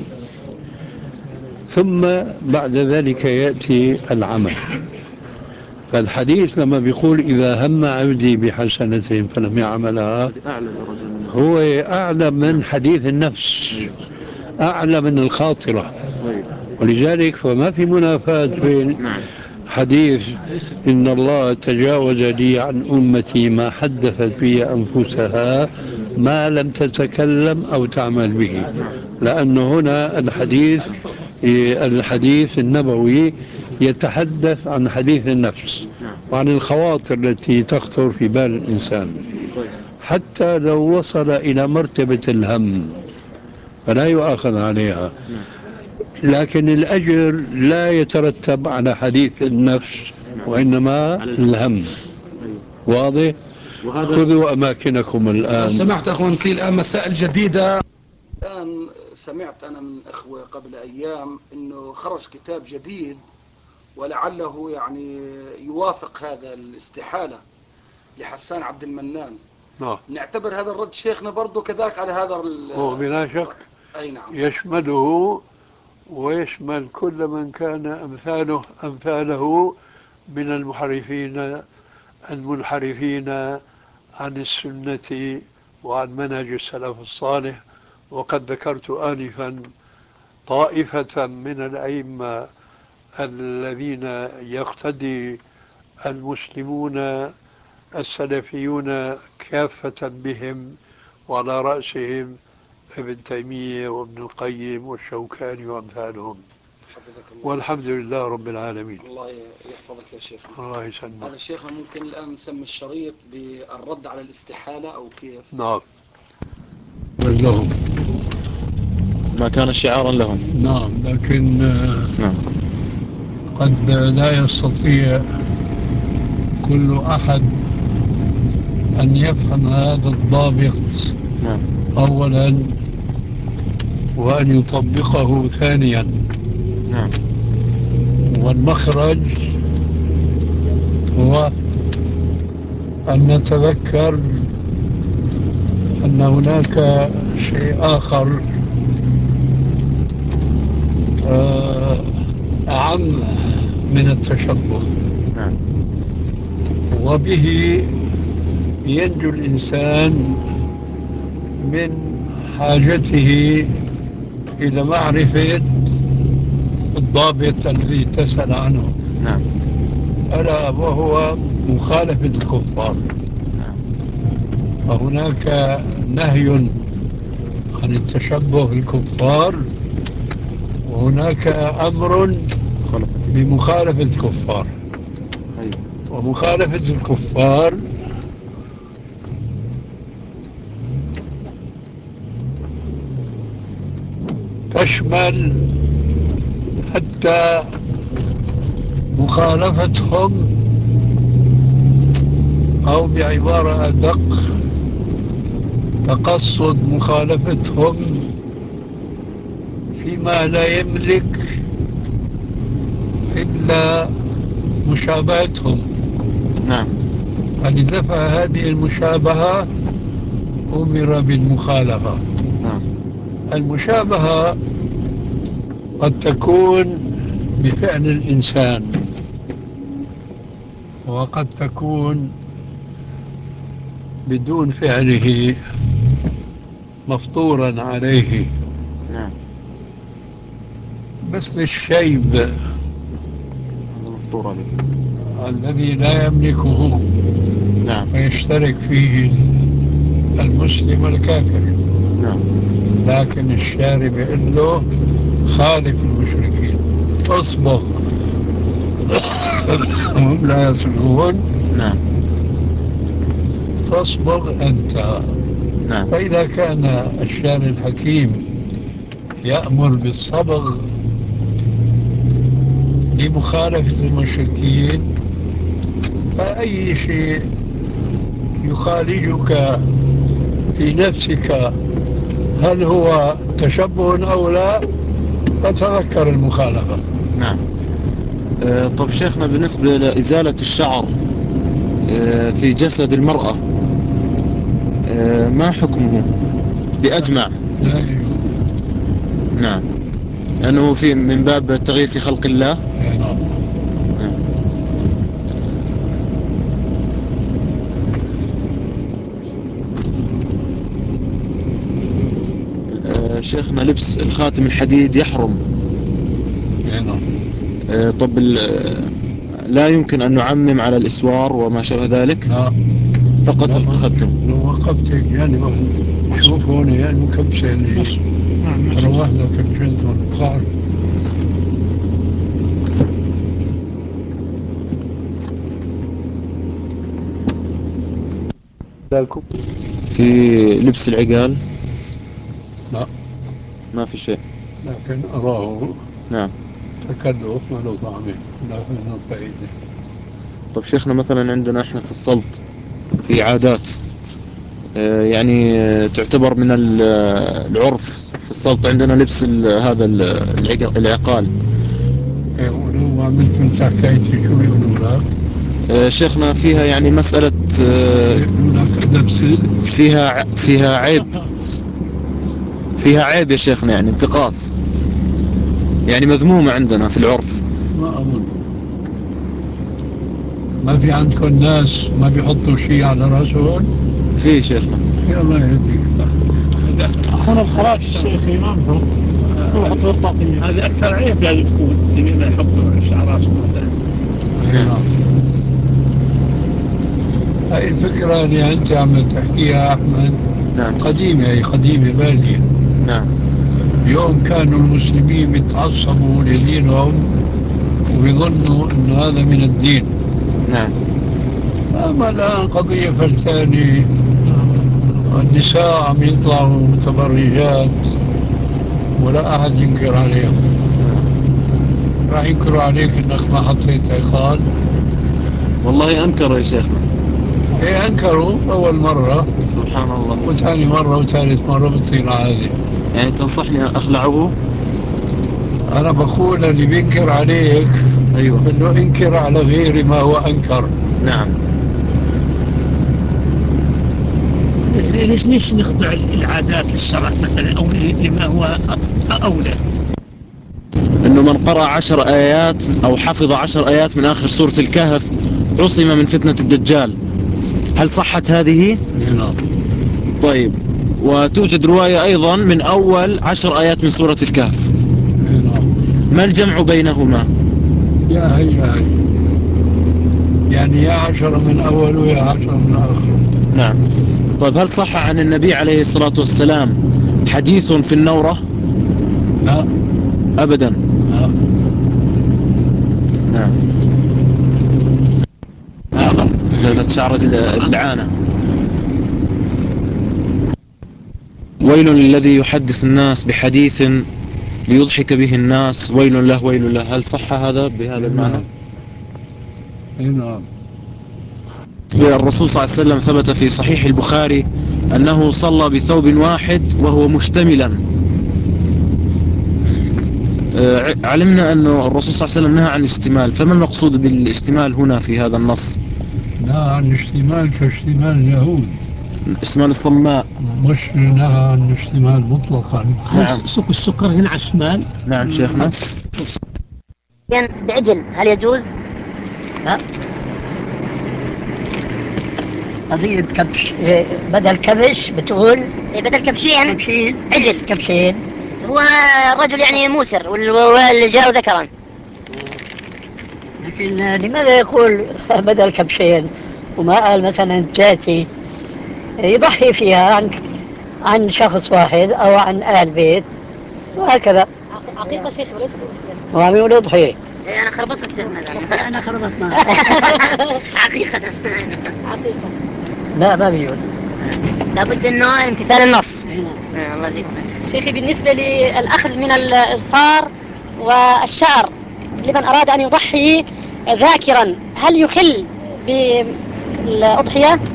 ثم بعد ذلك يأتي العمل. فالحديث لما بيقول إذا هم عبدي بحسنة فلم يعملها هو أعلى من حديث النفس، أعلى من الخاطرة. ولذلك فما في منافاة بين حديث إن الله تجاوز لي عن أمتي ما حدثت به أنفسها ما لم تتكلم أو تعمل به، لأن هنا الحديث الحديث النبوي يتحدث عن حديث النفس وعن الخواطر التي تخطر في بال الإنسان، حتى لو وصل إلى مرتبة الهم فلا يؤاخذ عليها، لكن الأجر لا يترتب على حديث النفس وإنما الهم. واضح؟ خذوا أماكنكم الآن. سمعت أخوان في الآن مسائل جديدة. الآن سمعت أنا من أخوة قبل أيام أنه خرج كتاب جديد ولعله يعني يوافق هذا الاستحالة لحسان عبد المنان. نعم. نعتبر هذا الرد شيخنا برضو كذلك على هذا هو بلا شك أي نعم يشمله ويشمل كل من كان أمثاله أمثاله من المحرفين المنحرفين عن السنة وعن منهج السلف الصالح. وقد ذكرت آنفا طائفة من الأئمة الذين يقتدي المسلمون السلفيون كافة بهم، وعلى رأسهم ابن تيمية وابن القيم والشوكاني وأمثالهم. حفظك الله. والحمد لله رب العالمين. الله يحفظك يا شيخ. الله يسلمك. هذا شيخنا ممكن الآن نسمي الشريط بالرد على الاستحالة أو كيف؟ نعم. لهم. ما كان شعارا لهم. نعم، لكن نعم. قد لا يستطيع كل أحد أن يفهم هذا الضابط نعم. أولا، وأن يطبقه ثانيا. نعم. والمخرج هو أن نتذكر أن هناك شيء آخر أعم من التشبه. نعم. وبه ينجو الإنسان من حاجته إلى معرفة الضابط الذي تسأل عنه. نعم. ألا وهو مخالفة الكفار. نعم. فهناك نهي عن التشبه بالكفار، وهناك أمر بمخالفة الكفار. ومخالفة الكفار تشمل حتى مخالفتهم، أو بعبارة أدق تقصد مخالفتهم فيما لا يملك إلا مشابهتهم. نعم. فلدفع هذه المشابهة أمر بالمخالفة. نعم. المشابهة قد تكون بفعل الإنسان، وقد تكون بدون فعله مفطورا عليه. نعم. مثل الشيب مفطور عليه الذي لا يملكه. نعم. ويشترك فيه المسلم والكافر. نعم. لكن الشارع بيقول له خالف المشركين، اصبغ هم لا يصبغون. نعم. فاصبغ أنت. نعم. فإذا كان الشارع الحكيم يأمر بالصبغ لمخالفة المشركين، فأي شيء يخالجك في نفسك هل هو تشبه أو لا، فتذكر المخالفة. نعم. آه طب شيخنا، بالنسبة لإزالة الشعر آه في جسد المرأة آه ما حكمه بأجمع؟ لا يجوز. نعم. لأنه في من باب التغيير في خلق الله. نعم. نعم. آه شيخنا، لبس الخاتم الحديد يحرم. نعم. آه طب لا يمكن أن نعمم على الإسوار وما شابه ذلك؟ لا. فقط التختم. لو وقفت يعني شوف هون يعني المكبسة اللي روح لك الجلد والقعر. في لبس العقال لا، ما في شيء، لكن أراه نعم تكلف ولو طعمه، لكنه فائدة. طب شيخنا، مثلا عندنا احنا في السلط في عادات آه يعني آه تعتبر من العرف في السلط، عندنا لبس هذا العقال. يقولوا عملت من حكايتي شو بيقولوا لك؟ آه شيخنا، فيها يعني مسألة آه فيها فيها عيب فيها عيب يا شيخنا، يعني انتقاص، يعني مذمومة عندنا في العرف. ما أظن. ما في عندكم ناس ما بيحطوا شيء على راسهم؟ في شيخنا. يا الله يهديك. هنا الخراج الشيخ إمامهم يحطوا الطاقية، هذه أكثر عيب لازم تكون اللي يحطوا شعرات مثلا. نعم. هاي الفكرة اللي أنت عم تحكيها أحمد نعم قديمة، هي قديمة بالية. نعم اليوم كانوا المسلمين بيتعصبوا لدينهم وبيظنوا أنه هذا من الدين. نعم أما الآن قضية فلسانة، النساء عم يطلعوا متبرجات ولا أحد ينكر عليهم. راح ينكروا عليك أنك ما حطيت عقال. والله أنكروا يا شيخنا. إيه أنكروا أول مرة، سبحان الله، وثاني مرة وثالث مرة بتصير عادي. يعني تنصحني أخلعه؟ أنا بقول اللي بينكر عليك أيوة إنه انكر على غير ما هو أنكر. نعم. ليش ليش نخضع العادات للشرع مثلا أو لما هو أولى؟ إنه من قرأ عشر آيات أو حفظ عشر آيات من آخر سورة الكهف عصم من فتنة الدجال. هل صحت هذه؟ نعم. طيب، وتوجد رواية أيضا من أول عشر آيات من سورة الكهف. نعم. ما الجمع بينهما؟ يا هي يا هي يعني يا عشرة من أول ويا عشرة من آخر. نعم. طيب، هل صح عن النبي عليه الصلاة والسلام حديث في النورة؟ لا أبدا. لا. نعم. هذا زلت شعر اللعانة. ويل للذي يحدث الناس بحديث ليضحك به الناس، ويل له ويل له. هل صح هذا بهذا المعنى؟ نعم. الرسول صلى الله عليه وسلم ثبت في صحيح البخاري أنه صلى بثوب واحد وهو مشتملا. علمنا أنه الرسول صلى الله عليه وسلم نهى عن الاشتمال، فما المقصود بالاشتمال هنا في هذا النص؟ نهى عن الاشتمال كاشتمال اليهود، اشتمال الصماء، مش نهى عن الاشتمال مطلقا. نعم. سوق السكر هنا على الشمال. نعم شيخنا. بعجل هل يجوز؟ لا، قضية كبش بدل كبش بتقول بدل كبشين كبشين عجل كبشين. هو الرجل يعني موسر والجاء ذكرا، لكن لماذا يقول بدل كبشين وما قال مثلا ثلاثة؟ يضحي فيها عن عن شخص واحد أو عن أهل بيت وهكذا. عقيقة شيخ وليس وعم يقول اضحي. إيه أنا خربطت الشيخنا. أنا خربت معك. حقيقة حقيقة لا ما بيقول. لابد انه امتثال النص. آه الله يجزيك. شيخي بالنسبة للأخذ من الإظفار والشعر لمن أراد أن يضحي ذاكرا، هل يخل بالأضحية؟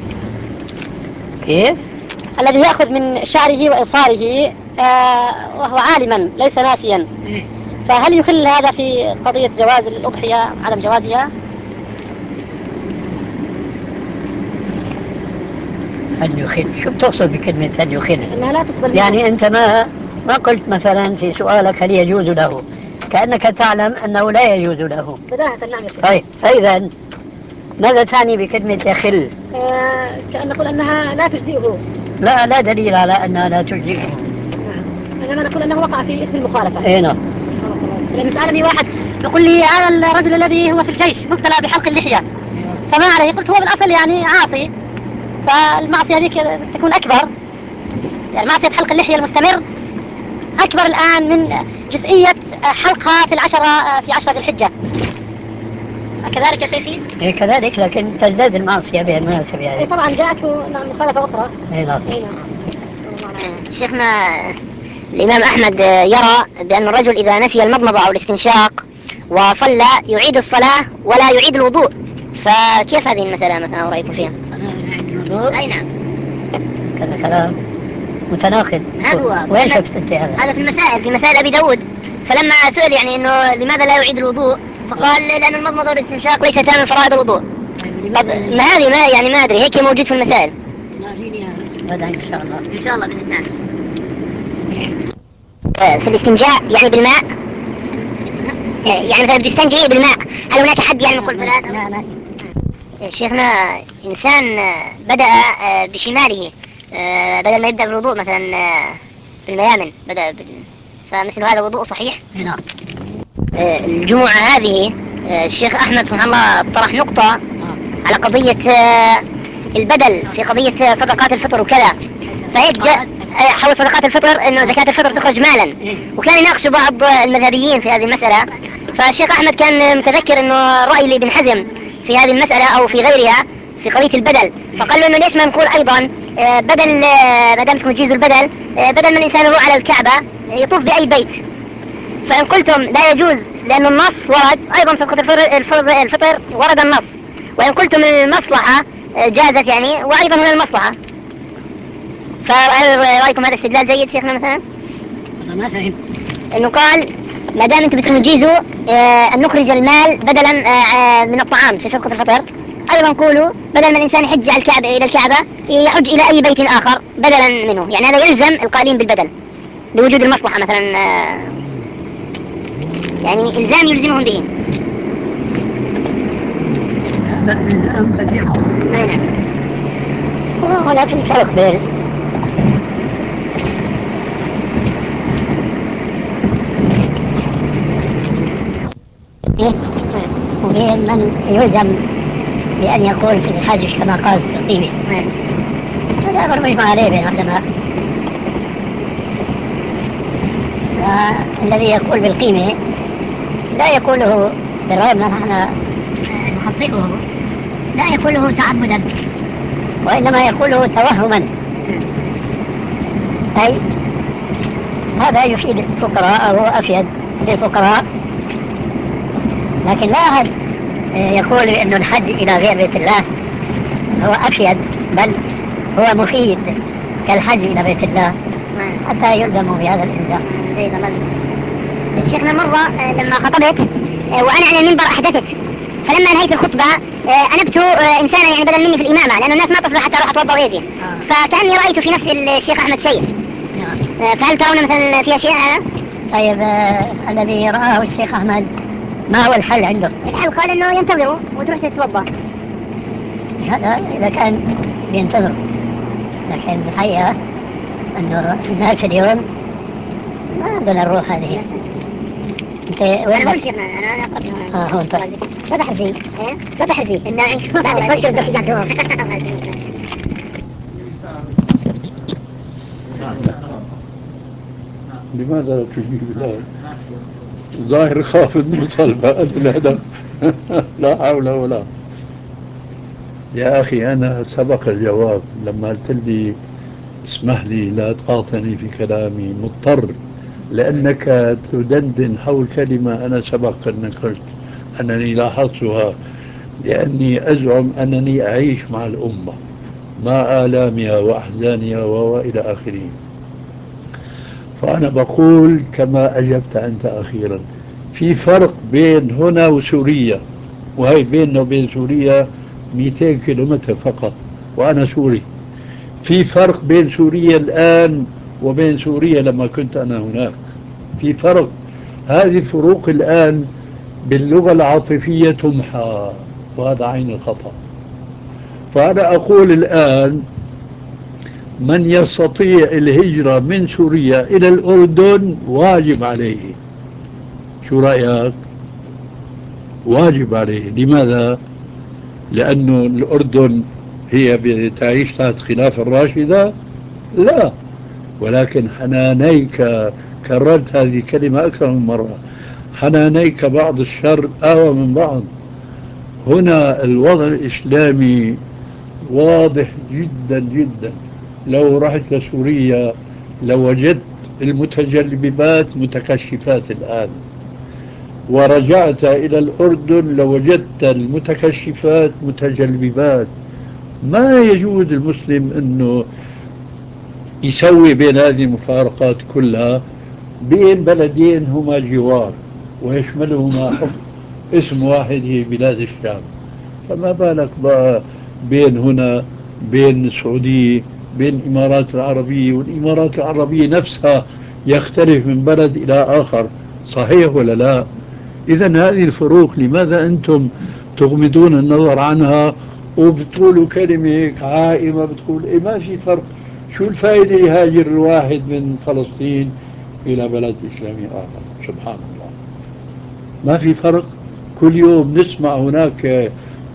كيف؟ الذي يأخذ من شعره وإظفاره آه وهو عالما ليس ناسيا، فهل يخل هذا في قضية جواز الأضحية عدم جوازها؟ هل يخل؟ شو بتقصد بكلمة هل يخل؟ أنها لا تقبل. يعني أنت ما ما قلت مثلا في سؤالك هل يجوز له، كأنك تعلم أنه لا يجوز له. بداهة نعم يا شيخ. طيب، فإذا ماذا تعني بكلمة يخل؟ آه كأن نقول أنها لا تجزئه. لا لا دليل على أنها لا تجزئه. إنما نقول أنه وقع في إثم المخالفة. إيه نعم. لأن سألني واحد يقول لي هذا الرجل الذي هو في الجيش مبتلى بحلق اللحية فما عليه؟ قلت هو بالأصل يعني عاصي، فالمعصية هذيك تكون أكبر، يعني معصية حلق اللحية المستمر أكبر الآن من جزئية حلقها في العشرة في عشرة ذي الحجة. كذلك يا شيخي؟ إيه كذلك، لكن تزداد المعصية بهالمناسبة يعني. إيه طبعا جاءته نعم مخالفة أخرى. إيه نعم. إيه نعم. شيخنا الإمام أحمد يرى بأن الرجل إذا نسي المضمضة أو الاستنشاق وصلى يعيد الصلاة ولا يعيد الوضوء، فكيف هذه المسألة مثلا رأيكم فيها؟ يعيد الوضوء؟ أي نعم. كذا كلام متناقض. هذا هو. وين شفت أنت هذا؟ هذا في المسائل في مسائل أبي داود، فلما سئل يعني إنه لماذا لا يعيد الوضوء فقال لأن المضمضة والاستنشاق ليستا من فرائض الوضوء. طب ما هذه ما يعني ما أدري، هيك موجود في المسائل. غدا إن شاء الله. إن شاء الله بإذن الله. في الاستنجاء يعني بالماء، يعني مثلا بده يستنجي بالماء، هل هناك حد يعني من كل ثلاث؟ لا لا. شيخنا إنسان بدأ بشماله بدل ما يبدأ بالوضوء مثلا بالميامن بدأ بال... فمثل هذا الوضوء صحيح؟ نعم. الجمعة هذه الشيخ أحمد سبحان الله طرح نقطة على قضية البدل في قضية صدقات الفطر وكذا، فهيك جاء حول صدقات الفطر انه زكاة الفطر تخرج مالا، وكان يناقشوا بعض المذهبيين في هذه المسألة. فالشيخ احمد كان متذكر انه رأي لابن حزم في هذه المسألة او في غيرها في قضية البدل، فقال له انه ليش ما نقول ايضا بدل ما دامتكم تجيزوا البدل، بدل ما الانسان يروح على الكعبة يطوف باي بيت. فان قلتم لا يجوز لان النص ورد ايضا صدقة الفطر, الفطر ورد النص، وان قلتم المصلحة جازت يعني وايضا هنا المصلحة. فهل رايكم هذا استدلال جيد شيخنا مثلا؟ انا ما فهمت. انه قال ما دام انتم بدكم تجيزوا آه ان نخرج المال بدلا آه من الطعام في صدقة الفطر، ايضا قولوا بدل ما الانسان يحج على الكعبة الى الكعبة يحج الى اي بيت اخر بدلا منه، يعني هذا يلزم القائلين بالبدل بوجود المصلحة مثلا، آه يعني الزام يلزمهم به. الزام كثير. نعم. هنا في فرق بين وبين من يلزم بأن يقول في الحج كما قال في القيمة. هذا أمر مجمع عليه بين العلماء. الذي يقول بالقيمة لا يقوله بالرغم من نحن نخطئه، لا يقوله تعمدا، وإنما يقوله توهما، أي هذا يفيد الفقراء أو أفيد للفقراء، لكن لا أحد يقول أن الحج إلى غير بيت الله هو أفيد، بل هو مفيد كالحج إلى بيت الله حتى يلزموا بهذا الإلزام. جيدا لازم. شيخنا مرة لما خطبت وأنا على المنبر أحدثت، فلما نهيت الخطبة أنبت إنسانا يعني بدل مني في الإمامة، لأن الناس ما تصبح حتى أروح أتوضأ ويجي، فكأني رأيت في نفس الشيخ أحمد شيء. فهل ترون مثلا في أشياء هذا؟ طيب آه الذي رآه الشيخ أحمد ما هو الحل عنده؟ الحل قال إنه ينتظروا وتروح تتوضأ. هذا إذا كان ينتظر، لكن الحقيقة أنه الناس اليوم ما عندنا الروح هذه. انت انا هون شيخنا انا انا اقرب هون. اه هون طيب ما بحرجي ايه ما بحرجي ان انت ما بتفكر بدك تجاكم. لماذا لا تجيب الآن؟ ظاهر خافض مصلبة الهدف. لا حول ولا. يا أخي أنا سبق الجواب لما قلت لي اسمح لي لا تقاطعني في كلامي، مضطر لأنك تدندن حول كلمة أنا سبق أنك قلت أنني لاحظتها، لأني أزعم أنني أعيش مع الأمة مع آلامها وأحزانها وإلى آخره. فأنا بقول كما أجبت أنت أخيرا، في فرق بين هنا وسوريا، وهي بيننا وبين سوريا مئتين كيلومتر فقط، وأنا سوري. في فرق بين سوريا الآن وبين سوريا لما كنت أنا هناك، في فرق. هذه الفروق الآن باللغة العاطفية تمحى، وهذا عين الخطأ. فأنا أقول الآن من يستطيع الهجرة من سوريا إلى الأردن واجب عليه. شو رأيك؟ واجب عليه. لماذا؟ لأنه الأردن هي بتعيش تحت خلافة الراشدة؟ لا، ولكن حنانيك، كررت هذه الكلمة أكثر من مرة، حنانيك بعض الشر أهوى من بعض. هنا الوضع الإسلامي واضح جدا جدا. لو رحت لسوريا لوجدت المتجلبات متكشفات الآن، ورجعت إلى الأردن لوجدت المتكشفات متجلبات. ما يجوز المسلم أنه يسوي بين هذه المفارقات كلها بين بلدين هما جوار ويشملهما حكم اسم واحد هي بلاد الشام، فما بالك بقى بين هنا بين السعودية بين الإمارات العربية، والإمارات العربية نفسها يختلف من بلد إلى آخر، صحيح ولا لا؟ إذا هذه الفروق لماذا أنتم تغمضون النظر عنها وبتقولوا كلمة هيك عائمة، بتقول إيه ما في فرق؟ شو الفائدة يهاجر الواحد من فلسطين إلى بلد إسلامي آخر؟ سبحان الله، ما في فرق. كل يوم نسمع هناك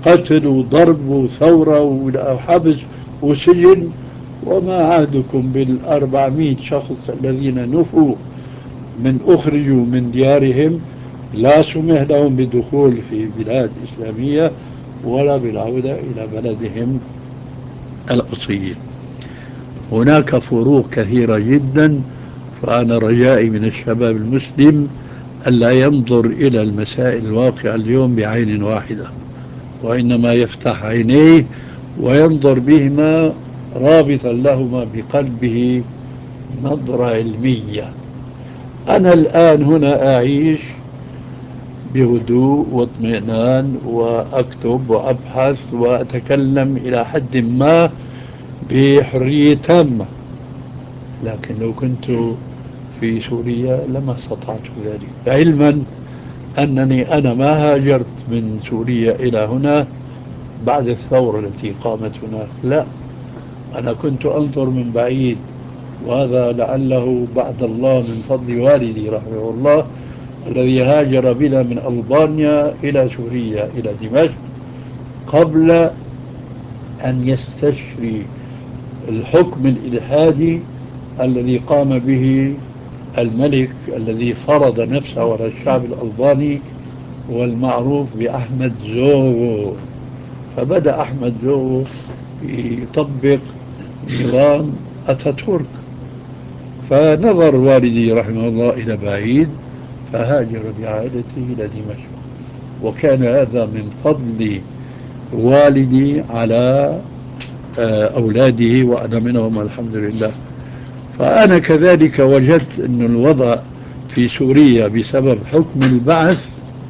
قتل وضرب وثورة وحبس وسجن، وما عهدكم بالأربعمائة شخص الذين نفوا من أخرجوا من ديارهم لا سمح لهم بالدخول في بلاد إسلامية ولا بالعودة إلى بلدهم الأصيل. هناك فروق كثيرة جدا، فأنا رجائي من الشباب المسلم ألا ينظر إلى المسائل الواقعة اليوم بعين واحدة، وإنما يفتح عينيه وينظر بهما رابطا لهما بقلبه نظرة علمية. أنا الآن هنا أعيش بهدوء واطمئنان وأكتب وأبحث وأتكلم إلى حد ما بحرية تامة، لكن لو كنت في سوريا لما استطعت ذلك، علما أنني أنا ما هاجرت من سوريا إلى هنا بعد الثورة التي قامت هناك، لا، أنا كنت أنظر من بعيد، وهذا لعله بعد الله من فضل والدي رحمه الله الذي هاجر بنا من ألبانيا إلى سوريا إلى دمشق قبل أن يستشري الحكم الإلحادي الذي قام به الملك الذي فرض نفسه على الشعب الألباني والمعروف بأحمد زوغو. فبدأ أحمد زوغو يطبق نظام أتاتورك، فنظر والدي رحمه الله إلى بعيد فهاجر بعائلته إلى دمشق، وكان هذا من فضل والدي على أولاده وأنا منهم الحمد لله. فأنا كذلك وجدت أن الوضع في سوريا بسبب حكم البعث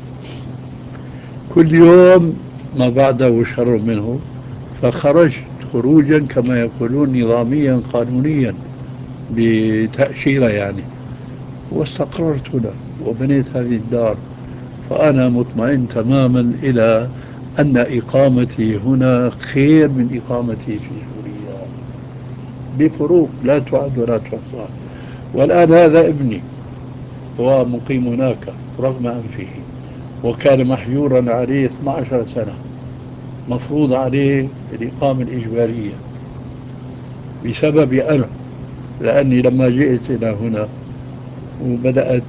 كل يوم ما بعده شر منه، فخرجت خروجا كما يقولون نظاميا قانونيا بتأشيرة يعني، واستقررت هنا وبنيت هذه الدار. فأنا مطمئن تماما إلى أن إقامتي هنا خير من إقامتي في سوريا بفروق لا تعد ولا تحصى. والآن هذا ابني هو مقيم هناك رغم أنفه، وكان محجورا عليه اثنتي عشرة سنة، مفروض عليه الإقامة الإجبارية بسببي أنا، لأني لما جئت إلى هنا وبدأت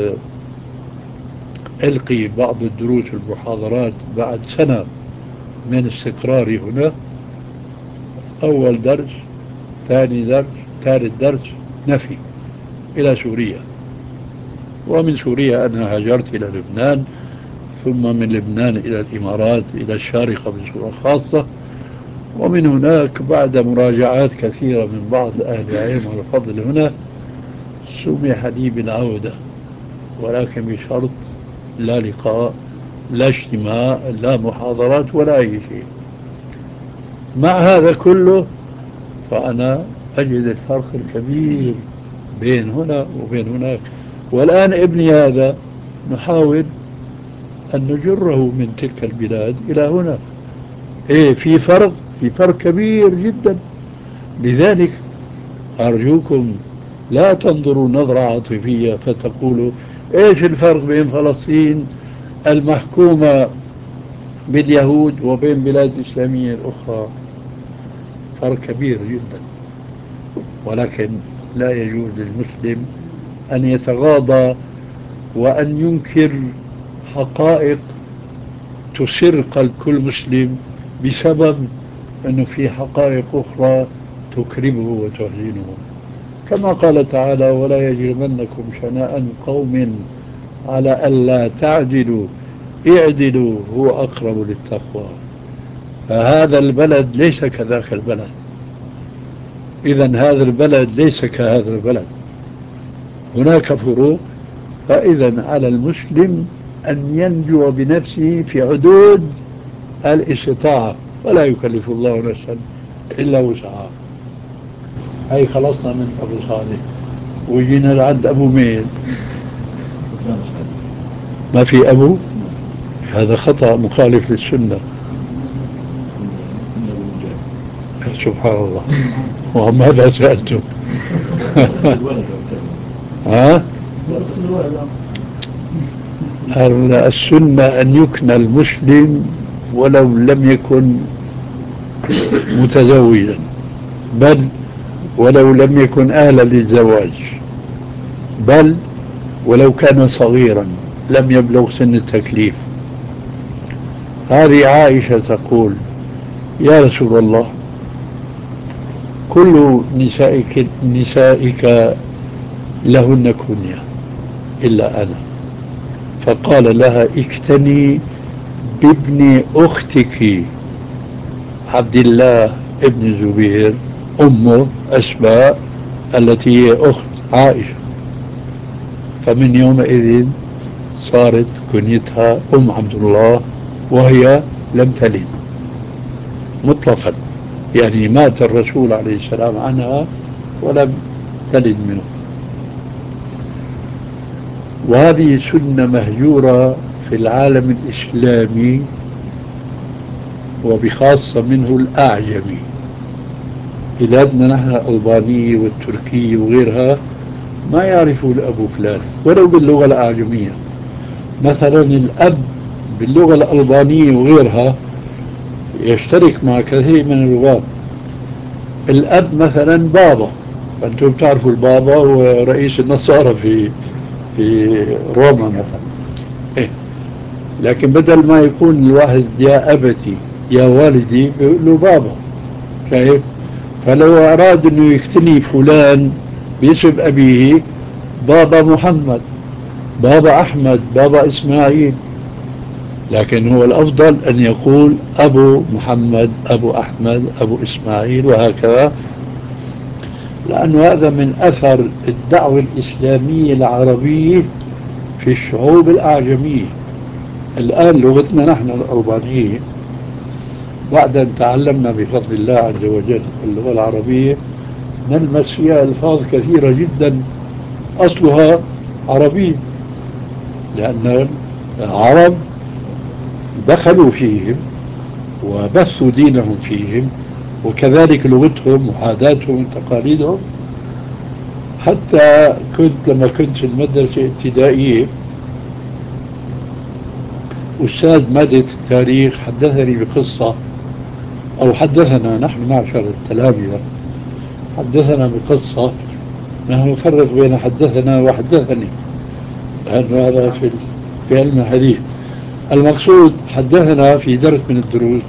ألقي بعض الدروس والمحاضرات بعد سنة من استقراري هنا، أول درس، ثاني درس، ثالث درس نفي إلى سوريا، ومن سوريا أنا هاجرت إلى لبنان، ثم من لبنان إلى الإمارات إلى الشارقة بصورة خاصة، ومن هناك بعد مراجعات كثيرة من بعض أهل العلم والفضل هنا سمح لي بالعودة، ولكن بشرط لا لقاء لا اجتماع لا محاضرات ولا أي شيء. مع هذا كله فأنا أجد الفرق الكبير بين هنا وبين هناك. والآن ابني هذا نحاول أن نجره من تلك البلاد إلى هنا. إيه في فرق، في فرق كبير جدا. لذلك أرجوكم لا تنظروا نظرة عاطفية فتقولوا إيش الفرق بين فلسطين المحكومة باليهود وبين بلاد إسلامية الأخرى. فرق كبير جدا، ولكن لا يجوز للمسلم أن يتغاضى وأن ينكر حقائق تسر قلب كل مسلم بسبب أنه في حقائق أخرى تكرمه وتحزنه، كما قال تعالى: ولا يجرمنكم شنآن قوم على ألا تعدلوا اعدلوا هو أقرب للتقوى. فهذا البلد ليس كذاك البلد، إذن هذا البلد ليس كهذا البلد، هناك فروق. فإذا على المسلم أن ينجو بنفسه في حدود الاستطاعة، ولا يكلف الله نفسا إلا وسعها. هاي خلصنا من أبو صالح وجينا لعند أبو مين. ما في أبو، هذا خطأ مخالف للسنة. سبحان الله. وماذا سألتم؟ ها؟ السنة أن يكنى المسلم ولو لم يكن متزوجا، بل ولو لم يكن أهلا للزواج، بل ولو كان صغيرا لم يبلغ سن التكليف. هذه عائشة تقول: يا رسول الله، كل نسائك, نسائك لهن كنية إلا أنا. فقال لها: اكتني بابن أختك عبد الله ابن الزبير أمه أسماء التي هي أخت عائشة. فمن يومئذ صارت كنيتها أم عبد الله، وهي لم تلد مطلقا، يعني مات الرسول عليه السلام عنها ولم تلد منه. وهذه سنة مهجورة في العالم الإسلامي، وبخاصة منه الأعجمي. بلادنا نحن الألبانية والتركية وغيرها ما يعرفوا الأب فلان ولو باللغة الأعجمية. مثلا الأب باللغة الألبانية وغيرها يشترك مع كثير من اللغات. الأب مثلا بابا، أنتم بتعرفوا البابا هو رئيس النصارى في في روما مثلا. إيه. لكن بدل ما يكون الواحد يا أبتي يا والدي بيقول له بابا. شايف؟ فلو أراد أنه يفتني فلان باسم أبيه: بابا محمد، بابا أحمد، بابا إسماعيل. لكن هو الأفضل أن يقول أبو محمد، أبو أحمد، أبو إسماعيل، وهكذا، لأن هذا من أثر الدعوة الإسلامية العربية في الشعوب الأعجمية. الآن لغتنا نحن الألبانية بعد أن تعلمنا بفضل الله عز وجل اللغة العربية نلمس فيها ألفاظ كثيرة جدا أصلها عربي، لأن العرب دخلوا فيهم وبثوا دينهم فيهم، وكذلك لغتهم وعاداتهم وتقاليدهم. حتى كنت لما كنت في المدرسة الابتدائية أستاذ مادة التاريخ حدثني بقصة، أو حدثنا نحن معشر التلامذة، حدثنا بقصة. نحن نفرق بين حدثنا وحدثني، لأن هذا في في علم الحديث. المقصود حدثنا في درس من الدروس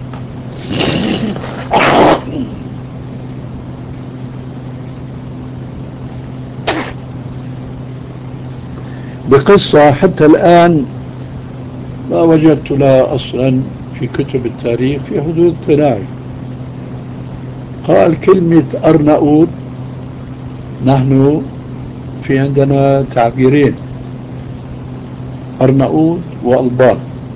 بقصة حتى الآن ما وجدت لها أصلا في كتب التاريخ في حدود اطلاعي. قال كلمة أرناؤوط، نحن في عندنا تعبيرين: أرناؤوط وألبان.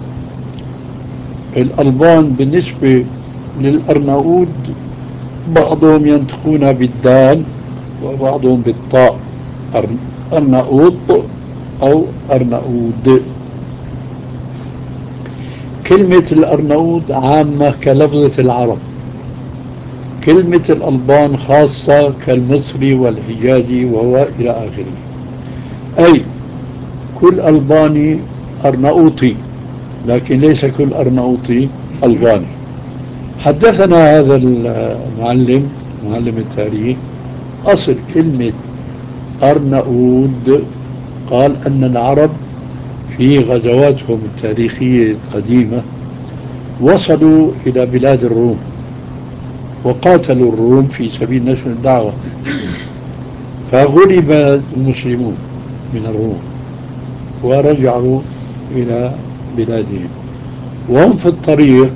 الألبان بالنسبة للأرناؤوط بعضهم ينطقون بالدال وبعضهم بالطاء، أرناؤوط أو أرناؤوط. كلمة الأرناؤوط عامة كلفظة العرب، كلمة الألبان خاصة كالمصري والحجازي وهو إلى آخره. أي كل ألباني أرناؤوطي، لكن ليس كل أرناؤوطي ألباني. حدثنا هذا المعلم معلم التاريخ أصل كلمة أرناؤوط، قال أن العرب في غزواتهم التاريخية القديمة وصلوا إلى بلاد الروم وقاتلوا الروم في سبيل نشر الدعوة، فغلب المسلمون من الروم ورجعوا إلى بلادهم، وهم في الطريق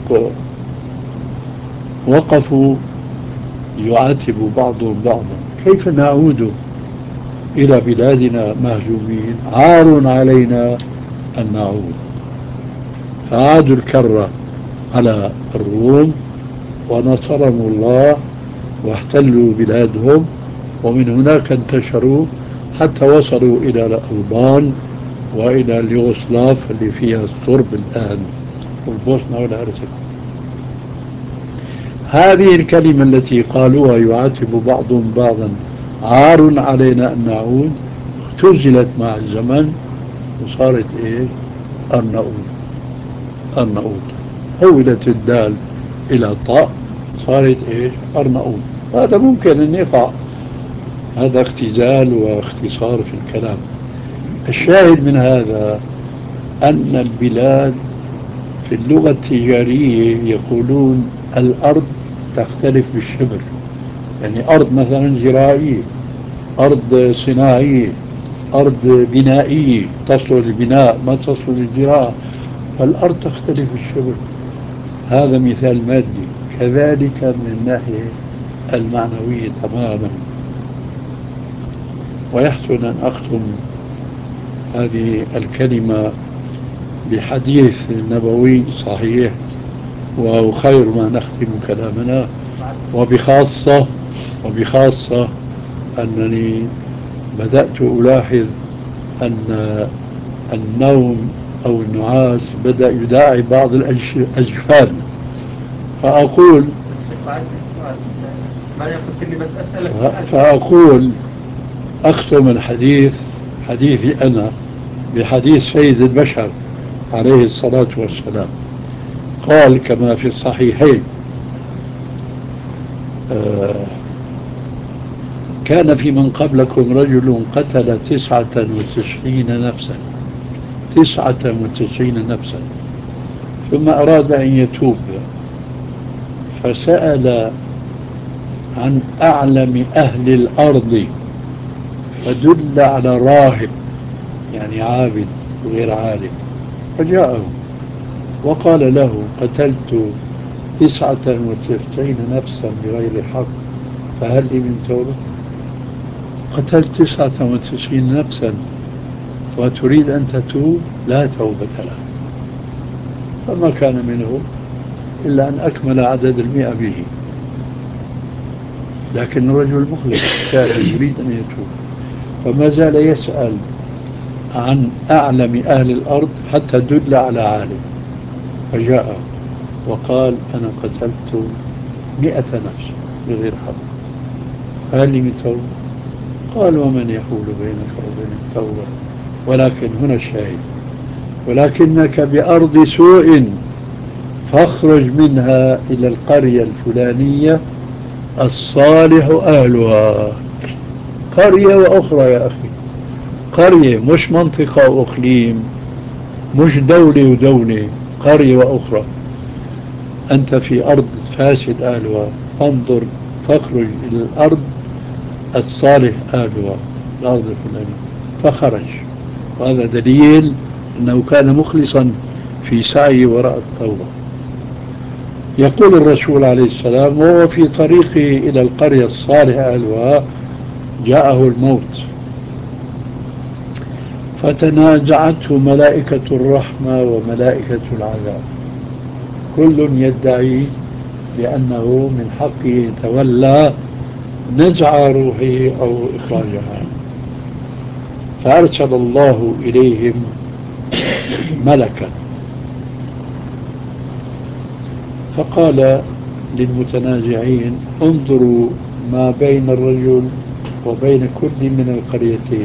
وقفوا يعاتب بعضهم بعضا: كيف نعود إلى بلادنا مهزومين؟ عار علينا أن نعود. فعادوا الكرة على الروم ونصرهم الله واحتلوا بلادهم، ومن هناك انتشروا حتى وصلوا إلى الألبان وإلى اليوغوسلاف اللي فيها الصرب الآن والبوسنة والهرسك. هذه الكلمة التي قالوها يعاتب بعضهم بعضا عار علينا أن نعود اختزلت مع الزمن وصارت إيه؟ أرناؤوط. أرناؤوط حولت الدال إلى طاء صارت إيش؟ أرنؤون. هذا ممكن أن يقع، هذا اختزال واختصار في الكلام. الشاهد من هذا أن البلاد في اللغة التجارية يقولون الأرض تختلف بالشبر، يعني أرض مثلا زراعية، أرض صناعية، أرض بنائية تصل البناء ما تصل الزراعة، فالأرض تختلف بالشبر. هذا مثال مادي، كذلك من الناحية المعنوية تماما. ويحسن أن أختم هذه الكلمة بحديث نبوي صحيح، وخير ما نختم كلامنا، وبخاصة وبخاصة أنني بدأت ألاحظ أن النوم أو النعاس بدأ يداعي بعض الأجفان، فأقول فأقول أختم الحديث حديثي أنا بحديث سيد البشر عليه الصلاة والسلام، قال كما في الصحيحين: آه كان في من قبلكم رجل قتل تسعة وتسعين نفسا تسعة وتسعين نفسا ثم أراد أن يتوب، فسأل عن أعلم أهل الأرض فدل على راهب، يعني عابد غير عالم، فجاءه وقال له: قتلت تسعة وتسعين نفسا بغير حق، فهل لي من توبة؟ قتلت تسعة وتسعين نفسا وتريد أن تتوب؟ لا توبة له. فما كان منه إلا أن أكمل عدد المئة به، لكن الرجل مخلص كافر يريد أن يتوب، فما زال يسأل عن أعلم أهل الأرض حتى دل على عالم، فجاء وقال: أنا قتلت مئة نفس بغير حق، فهل لي من توبة؟ قال: ومن يحول بينك وبين التوبة؟ ولكن هنا الشاهد: ولكنك بأرض سوء فاخرج منها إلى القرية الفلانية الصالح أهلها. قرية وأخرى يا أخي، قرية مش منطقة وإقليم، مش دولة ودولة، قرية وأخرى. أنت في أرض فاسد أهلها، فانظر فاخرج إلى الأرض الصالح أهلها، الأرض الفلانية، فخرج. وهذا دليل أنه كان مخلصا في سعيه وراء التوبة. يقول الرسول عليه السلام: وهو في طريقه إلى القرية الصالحة أهلها جاءه الموت، فتنازعته ملائكة الرحمة وملائكة العذاب، كل يدعي بأنه من حقه يتولى نزع روحه أو إخراجها، فأرسل الله إليهم ملكا فقال للمتنازعين: انظروا ما بين الرجل وبين كل من القريتين،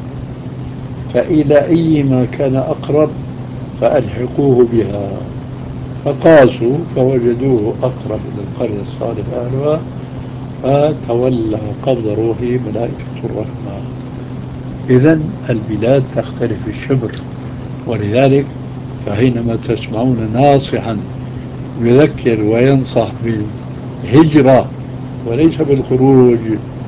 فإلى أيما كان أقرب فألحقوه بها. فقاسوا فوجدوه أقرب إلى القرية الصالحة أهلها، فتولى قبض روحه ملائكة الرحمة. إذن البلاد تختلف الشبر، ولذلك فحينما تسمعون ناصحا يذكر وينصح بالهجرة وليس بالخروج،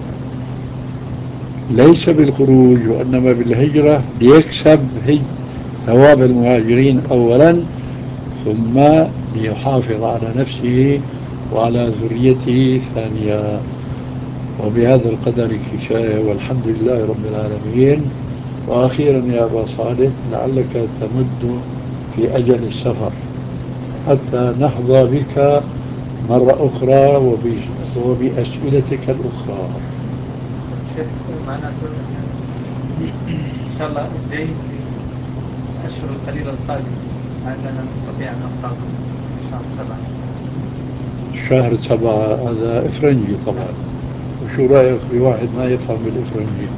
ليس بالخروج وإنما بالهجرة ليكسب ثواب المهاجرين أولا، ثم ليحافظ على نفسه وعلى ذريته ثانيا. وبهذا القدر كفاية، والحمد لله رب العالمين. وأخيرا يا أبا صالح، لعلك تمد في أجل السفر حتى نحظى بك مرة أخرى وبأسئلتك الأخرى. معناته إن شاء الله الجاي في الأشهر القليلة القادمة لعلنا نستطيع أن نلقاكم في شهر سبعة. شهر سبعة هذا إفرنجي طبعا، وشو رأيك بواحد ما يفهم بالإفرنجي؟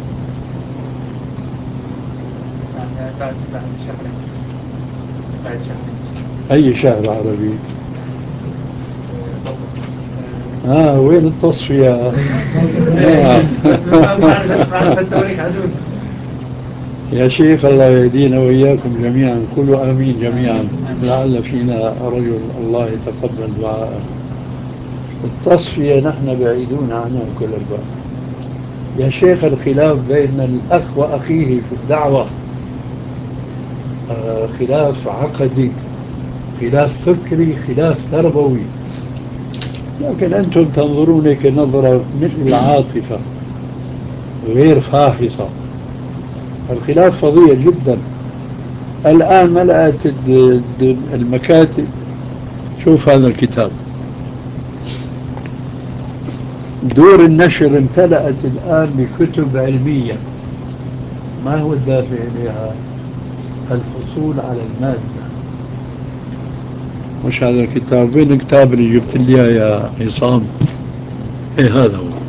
يعني بعد بعد شهرين بعد شهرين. أي شهر عربي؟ اه وين التصفية؟ آه. يا شيخ الله يهدينا وإياكم جميعا، قولوا آمين جميعا لعل فينا رجل الله يتقبل دعاءه. التصفية نحن بعيدون عنها كل الوقت يا شيخ. الخلاف بين الأخ وأخيه في الدعوة آه خلاف عقدي، خلاف فكري، خلاف تربوي، لكن أنتم تنظرون كنظرة مثل العاطفة غير فاحصة. الخلاف فظيع جدا. الآن ملأت المكاتب، شوف هذا الكتاب، دور النشر امتلأت الآن بكتب علمية. ما هو الدافع إليها؟ الحصول على المادة. مش هذا الكتاب؟ وين الكتاب اللي جبت لي يا عصام؟ ايه هذا هو.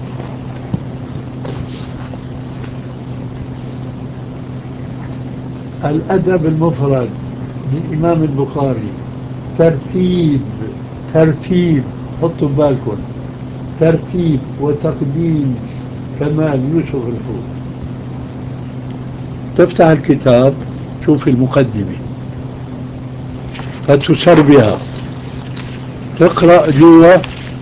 الأدب المفرد للإمام البخاري، ترتيب ترتيب حطوا بالكم، ترتيب وتقديم كمال يوسف الحوت. تفتح الكتاب تشوف المقدمة فتسر بها، تقرأ جوا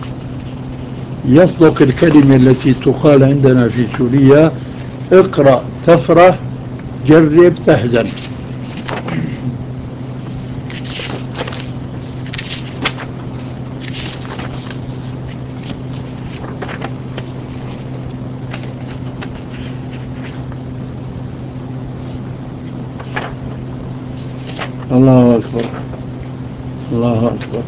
يصدق الكلمة التي تقال عندنا في سوريا: اقرأ تفرح، جرب تحزن. الله أكبر الله أكبر.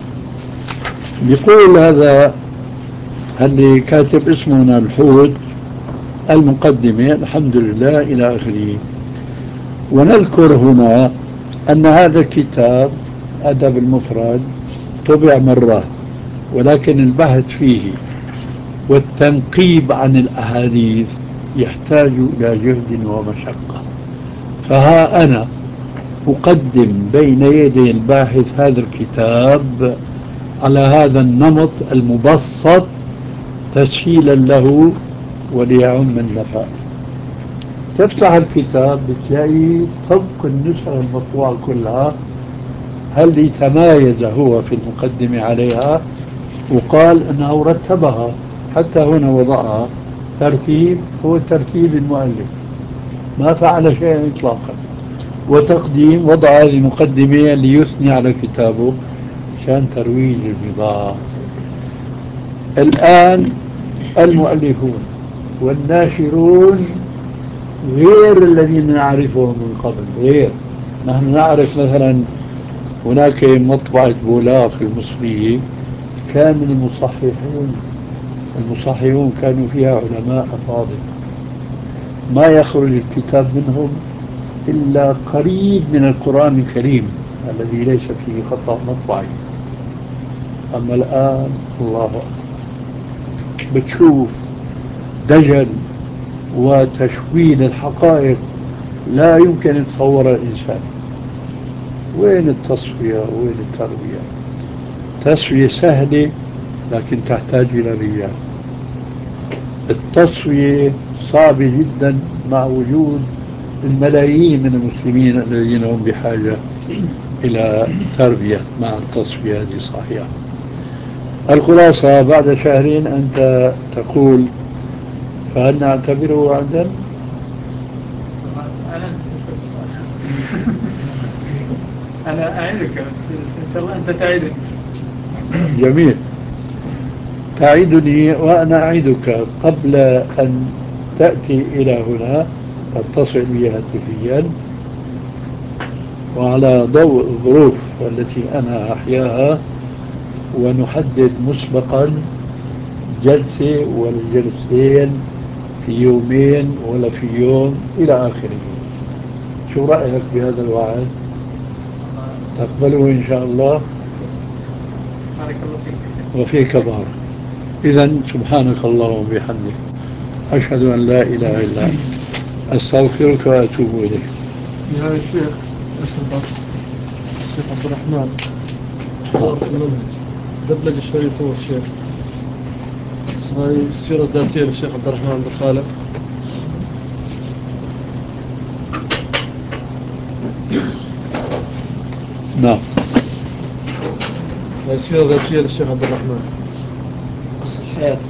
يقول هذا اللي كاتب اسمنا الحوت المقدمة الحمد لله إلى آخره. ونذكر هنا أن هذا الكتاب أدب المفرد طبع مرة، ولكن البحث فيه والتنقيب عن الأحاديث يحتاج إلى جهد ومشقة. فها أنا أقدم بين يدي الباحث هذا الكتاب على هذا النمط المبسط تسهيلا له وليعم النفع. تفتح الكتاب بتلاقي طبق النسخة المطبوعة كلها. هل يتمايز هو في المقدمة عليها؟ وقال أنه رتبها، حتى هنا وضعها ترتيب هو ترتيب المؤلف، ما فعل شيئا إطلاقا. وتقديم وضع هذه مقدمة ليثني على كتابه عشان ترويج البضاعة. الآن المؤلفون والناشرون غير الذين نعرفهم من قبل، غير. نحن نعرف مثلا هناك مطبعة بولاق المصرية كان المصححون المصححون كانوا فيها علماء أفاضل، ما يخرج الكتاب منهم إلا قريب من القرآن الكريم الذي ليس فيه خطأ مطبعي. أما الآن الله أكبر، بتشوف دجل وتشويه الحقائق لا يمكن أن يتصور الإنسان. وين التصفية وين التربية؟ تسوية سهلة لكن تحتاج إلى رجال. التصفية صعبة جدا مع وجود الملايين من المسلمين الذين هم بحاجة إلى تربية مع التصفية هذه صحيحة. الخلاصة بعد شهرين أنت تقول فهل نعتبره عدل؟ أنا أعدك إن شاء الله أنت تعدني. جميل، تعيدني وأنا أعيدك. قبل أن تأتي إلى هنا تتصل بي هاتفيا، وعلى ضوء الظروف التي أنا أحياها ونحدد مسبقا جلسة ولا جلستين في يومين ولا في يوم إلى آخره. شو رأيك بهذا الوعد؟ تقبله إن شاء الله؟ بارك الله فيك. وفيك بارك. إذا سبحانك اللهم وبحمدك أشهد أن لا إله إلا أنت أستغفرك وأتوب إليك. يا شيخ أشرف الشيخ عبد الرحمن دور في المنهج دبلج الشريط هو الشيخ. هاي السيرة الذاتية للشيخ عبد الرحمن عبد الخالق. نعم. هاي السيرة الذاتية للشيخ عبد الرحمن. قصة حياته.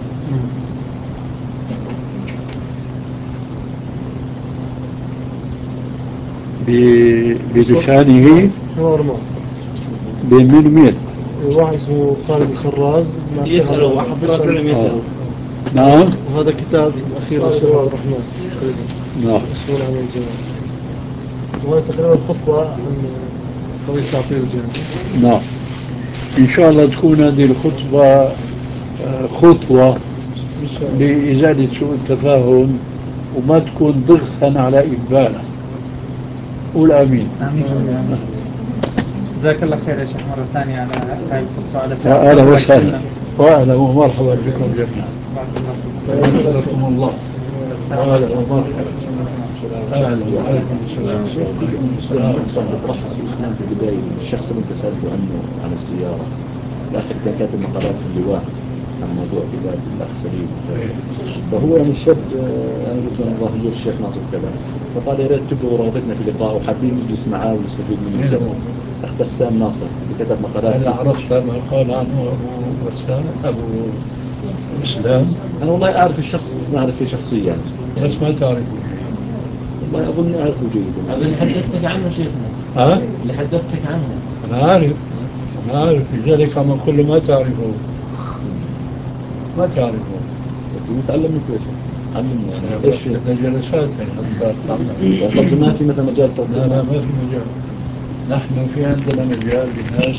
بلسانه حوار معه بين مين ومين؟ واحد اسمه خالد الخراز يسأله وحضرات لهم يسأله. نعم. وهذا كتاب الأخير للشيخ عبد الرحمن. نعم. مسؤول عن الجنائز. وهي تقريبا خطوة عن قضية تعطيل الجنائز. نعم. إن شاء الله تكون هذه الخطوة خطوة لإزالة سوء التفاهم وما تكون ضغطا على إقباله. قول آمين. آمين. جزاك الله خير يا شيخ مرة ثانية على هاي القصة على سبيل أهلا وسهلا وأهلا ومرحبا بكم جميعا. حفظكم الله. أهلا ومرحبا. أهلا وعليكم السلام. طرحها في الإسلام في البداية الشخص اللي أنت سألته عنه عن السيارة الأخ كان كاتب مقالات في اللواء عن موضوع كتاب الأخ سليم فهو يعني الشاب أنا قلت له الله يجزيه الشيخ ناصر كذا فقال يا ريت تبدو رغبتنا في اللقاء وحابين نجلس معاه ونستفيد منه. أخ بسام ناصر اللي كتب مقالات. أنا عرفت ما قال عنه أبو بسام أبو إسلام. أنا والله أعرف الشخص نعرف فيه شخصيا يعني. بس ما تعرفه. والله أظن أعرفه جيدا. هذا اللي حدثتك عنه شيخنا. ها؟ اللي حدثتك عنه. أنا عارف. أنا عارف لذلك أما كل ما تعرفه ما تعرفه. بس نتعلم منك إيش؟ علمنا يعني إيش جلسات يعني ما في مثلا مجال تطبيق. لا لا ما في مجال. نحن في عندنا مجال للناس.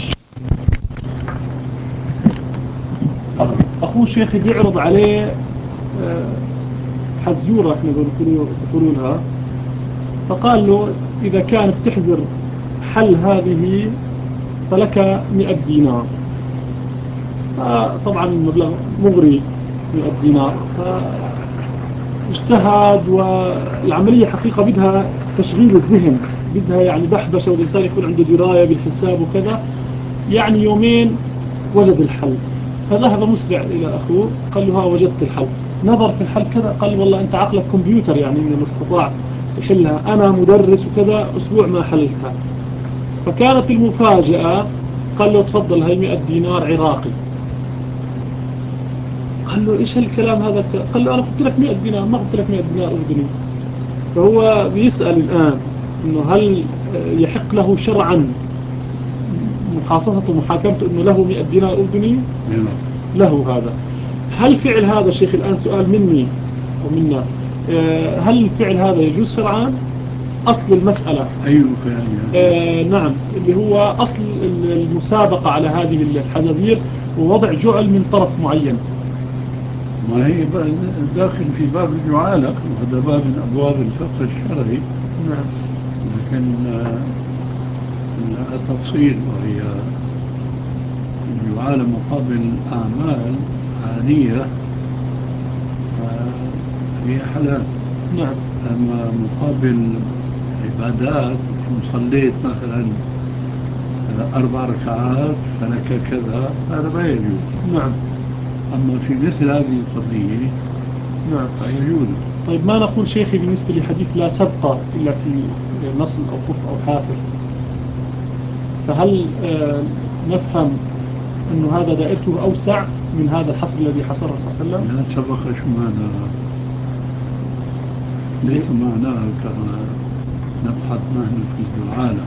أخوه الشيخ بيعرض عليه حزورة احنا بنقولوا لها فقال له إذا كانت تحزر حل هذه فلك مئة دينار. فطبعا المبلغ مغري مئة دينار فاجتهد والعملية حقيقة بدها تشغيل الذهن بدها يعني بحبشة والإنسان يكون عنده دراية بالحساب وكذا يعني يومين وجد الحل. فذهب مسرع إلى أخوه قال له ها وجدت الحل. نظر في الحل كذا قال والله أنت عقلك كمبيوتر يعني من المستطاع يحلها أنا مدرس وكذا أسبوع ما حلتها. فكانت المفاجأة قال له تفضل هاي مئة دينار عراقي. قال له إيش هالكلام هذا؟ قال له أنا قلت لك مئة دينار ما قلت لك مئة دينار أردني. فهو بيسأل الآن إنه هل يحق له شرعا محاصصته ومحاكمته إنه له مئة دينار أردني؟ له هذا. هل فعل هذا الشيخ الآن سؤال مني ومنا هل فعل هذا يجوز شرعا؟ أصل المسألة أيوه آه نعم اللي هو أصل المسابقة على هذه الحجازير ووضع جعل من طرف معين. ما هي داخل في باب الجعالة وهذا باب من أبواب الفقه الشرعي. نعم. لكن لها تفصيل وهي الجعالة مقابل أعمال عالية فهي حلال. نعم. أما مقابل عبادات صليت مثلا أربع ركعات فلك كذا هذا ما يجوز. نعم. أما في مثل هذه القضية نعم فيجوز. طيب ما نقول شيخي بالنسبة لحديث لا سبق إلا في نصل أو كف أو حافر فهل آه نفهم أنه هذا دائرته أوسع من هذا الحصر الذي حصره صلى الله عليه وسلم؟ لا سبق شو معناها ليس معناها كما نبحث نحن في الجعالة.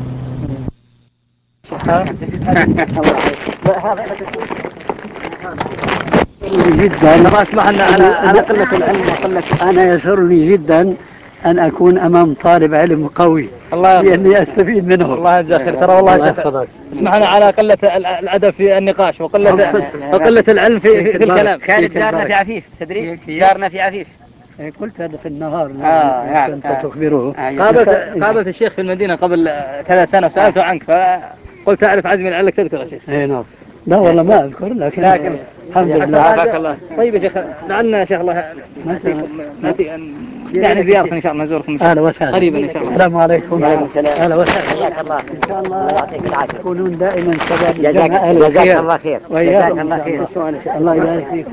جدا أنا أسمح أن أنا على قلة العلم وقلة أنا يسرني جدا أن أكون أمام طالب علم قوي الله لأني أستفيد منه. الله يجزاك خير. ترى والله شيخ اسمحنا على قلة الأدب في النقاش وقلة وقلة العلم في, في, في الكلام. كانت جارنا في عفيف تدري جارنا في عفيف قلت هذا في النهار آه يعني أنت تخبره. قابلت قابلت الشيخ في المدينة قبل كذا سنة وسألته عنك فقلت أعرف عزمي لعلك تذكر يا شيخ. اي نعم. لا والله ما أذكر لكن, لكن الحمد لله. طيب يا شيخ لعلنا يا شيخ الله نأتي نأتي يعني زيارة إن شاء الله نزوركم أهلا وسهلا قريبا إن شاء الله. السلام عليكم. أهلا وسهلا. حياك الله. إن شاء الله الله يعطيك العافية. تكونون دائما سبب جزاك جمع أهل جزاك الخير. الله خير. وإياكم جزاك الله خير. الله يبارك فيكم.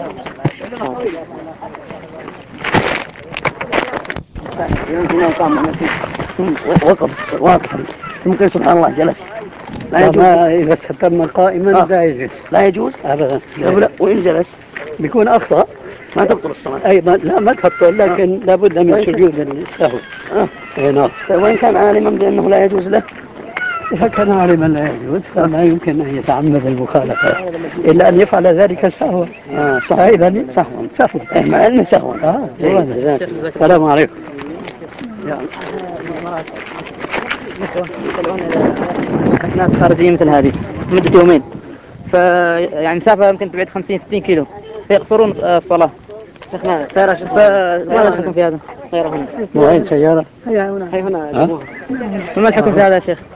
يمكن يقام وقف واقف ممكن سبحان الله جلس لا يجوز. إذا استتم قائما آه. لا يجوز. لا يجوز أبدا. لا. وإن جلس بيكون أخطأ ما تبطل الصلاة أيضا. لا ما تبطل لكن آه. لابد من سجود السهو. آه. أي نعم. وإن كان عالما بأنه لا يجوز له إذا كان عالما لا يجوز فما يمكن أن يتعمد المخالفة إلا أن يفعل ذلك سهوا. آه. صح. إذا سهوا سهوا مع علمه سهوا. آه. السلام عليكم. يا ناس خارجيين مثل هذه مدة يومين، فيعني مسافة يمكن تبعد خمسين ستين كيلو، فيقصرون الصلاة. شيخنا سيارة شوف ما الحكم في هذا؟ سيارة هنا. وين سيارة؟ هي هنا. هي هنا. ما الحكم في هذا يا شيخ؟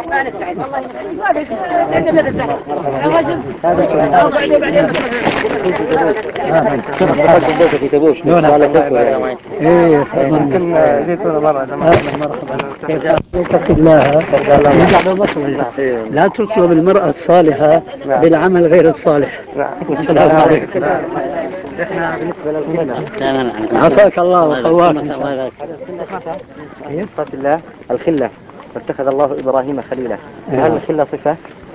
ايه يمكن جيتونا مرة. مرحبا. اتق الله. لا تطلب المرأة الصالحة بالعمل غير الصالح. السلام عليكم. احنا بالنسبة للخلة عافاك الله وقواك. صفات الله الخلة، واتخذ الله إبراهيم خليلا. هل الخلة صفة؟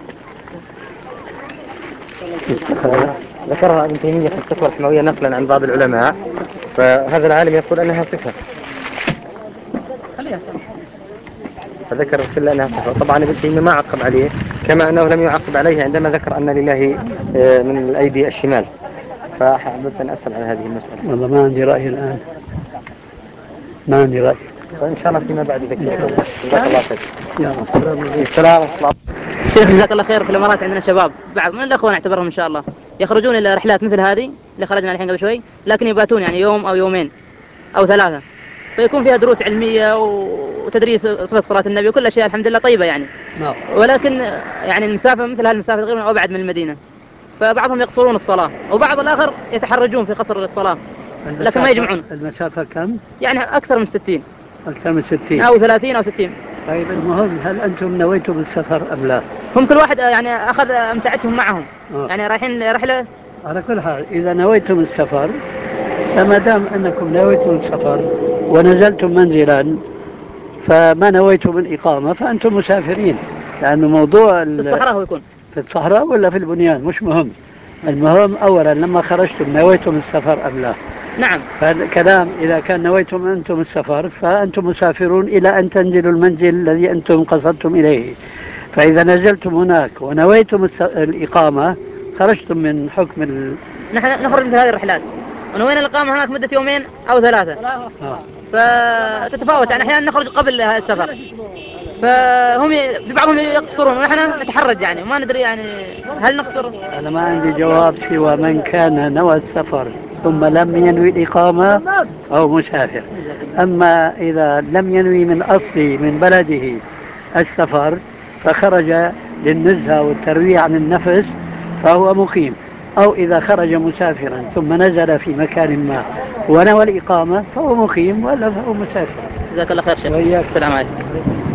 ذكرها ابن تيمية في الفتوى الحموية نقلا عن بعض العلماء، فهذا العالم يقول أنها صفة، فذكر الخلة أنها صفة. طبعا ابن تيمية ما عقب عليه، كما أنه لم يعقب عليه عندما ذكر أن لله من الأيدي الشمال. فحببت أن أسأل عن هذه المسألة. والله ما عندي رأي الآن، ما عندي رأي. وإن شاء الله فيما بعد ذكر. جزاك الله خير. يلا السلام عليكم. شيخ جزاك الله خير. في الإمارات عندنا شباب بعض من الأخوة نعتبرهم إن شاء الله يخرجون إلى رحلات مثل هذه اللي خرجنا الحين قبل شوي، لكن يباتون يعني يوم أو يومين أو ثلاثة، فيكون فيها دروس علمية وتدريس صفة صلاة النبي وكل أشياء الحمد لله طيبة يعني. ولكن يعني المسافة مثل هالمسافة تقريبا أو أبعد من المدينة، فبعضهم يقصرون الصلاة وبعض الآخر يتحرجون في قصر الصلاة، لكن ما يجمعون. المسافة كم؟ يعني أكثر من ستين. أكثر من ستين أو ثلاثين أو ستين. طيب المهم هل أنتم نويتم السفر أم لا؟ هم كل واحد يعني أخذ أمتعتهم معهم. أوه. يعني رايحين رحلة. على كل حال إذا نويتم السفر، فما دام أنكم نويتم السفر ونزلتم منزلا فما نويتم الإقامة فأنتم مسافرين، لأنه موضوع في الصحراء هو يكون في الصحراء ولا في البنيان مش مهم. المهم أولا لما خرجتم نويتم السفر أم لا؟ نعم. فالكلام إذا كان نويتم أنتم السفر فأنتم مسافرون إلى أن تنزلوا المنزل الذي أنتم قصدتم إليه. فإذا نزلتم هناك ونويتم الإقامة خرجتم من حكم ال... نحن نخرج مثل هذه الرحلات ونوينا الإقامة هناك مدة يومين أو ثلاثة. آه. فتتفاوت يعني أحيانا نخرج قبل السفر، فهم في بعضهم يقصرون ونحن نتحرج يعني وما ندري يعني هل نقصر. أنا ما عندي جواب سوى من كان نوى السفر ثم لم ينوي الإقامة أو مسافر. أما إذا لم ينوي من أصله من بلده السفر فخرج للنزهة والترويع عن النفس فهو مقيم، أو إذا خرج مسافرا ثم نزل في مكان ما ونوى الإقامة فهو مقيم ولا فهو مسافر. جزاك الله خير شيخ. السلام عليكم.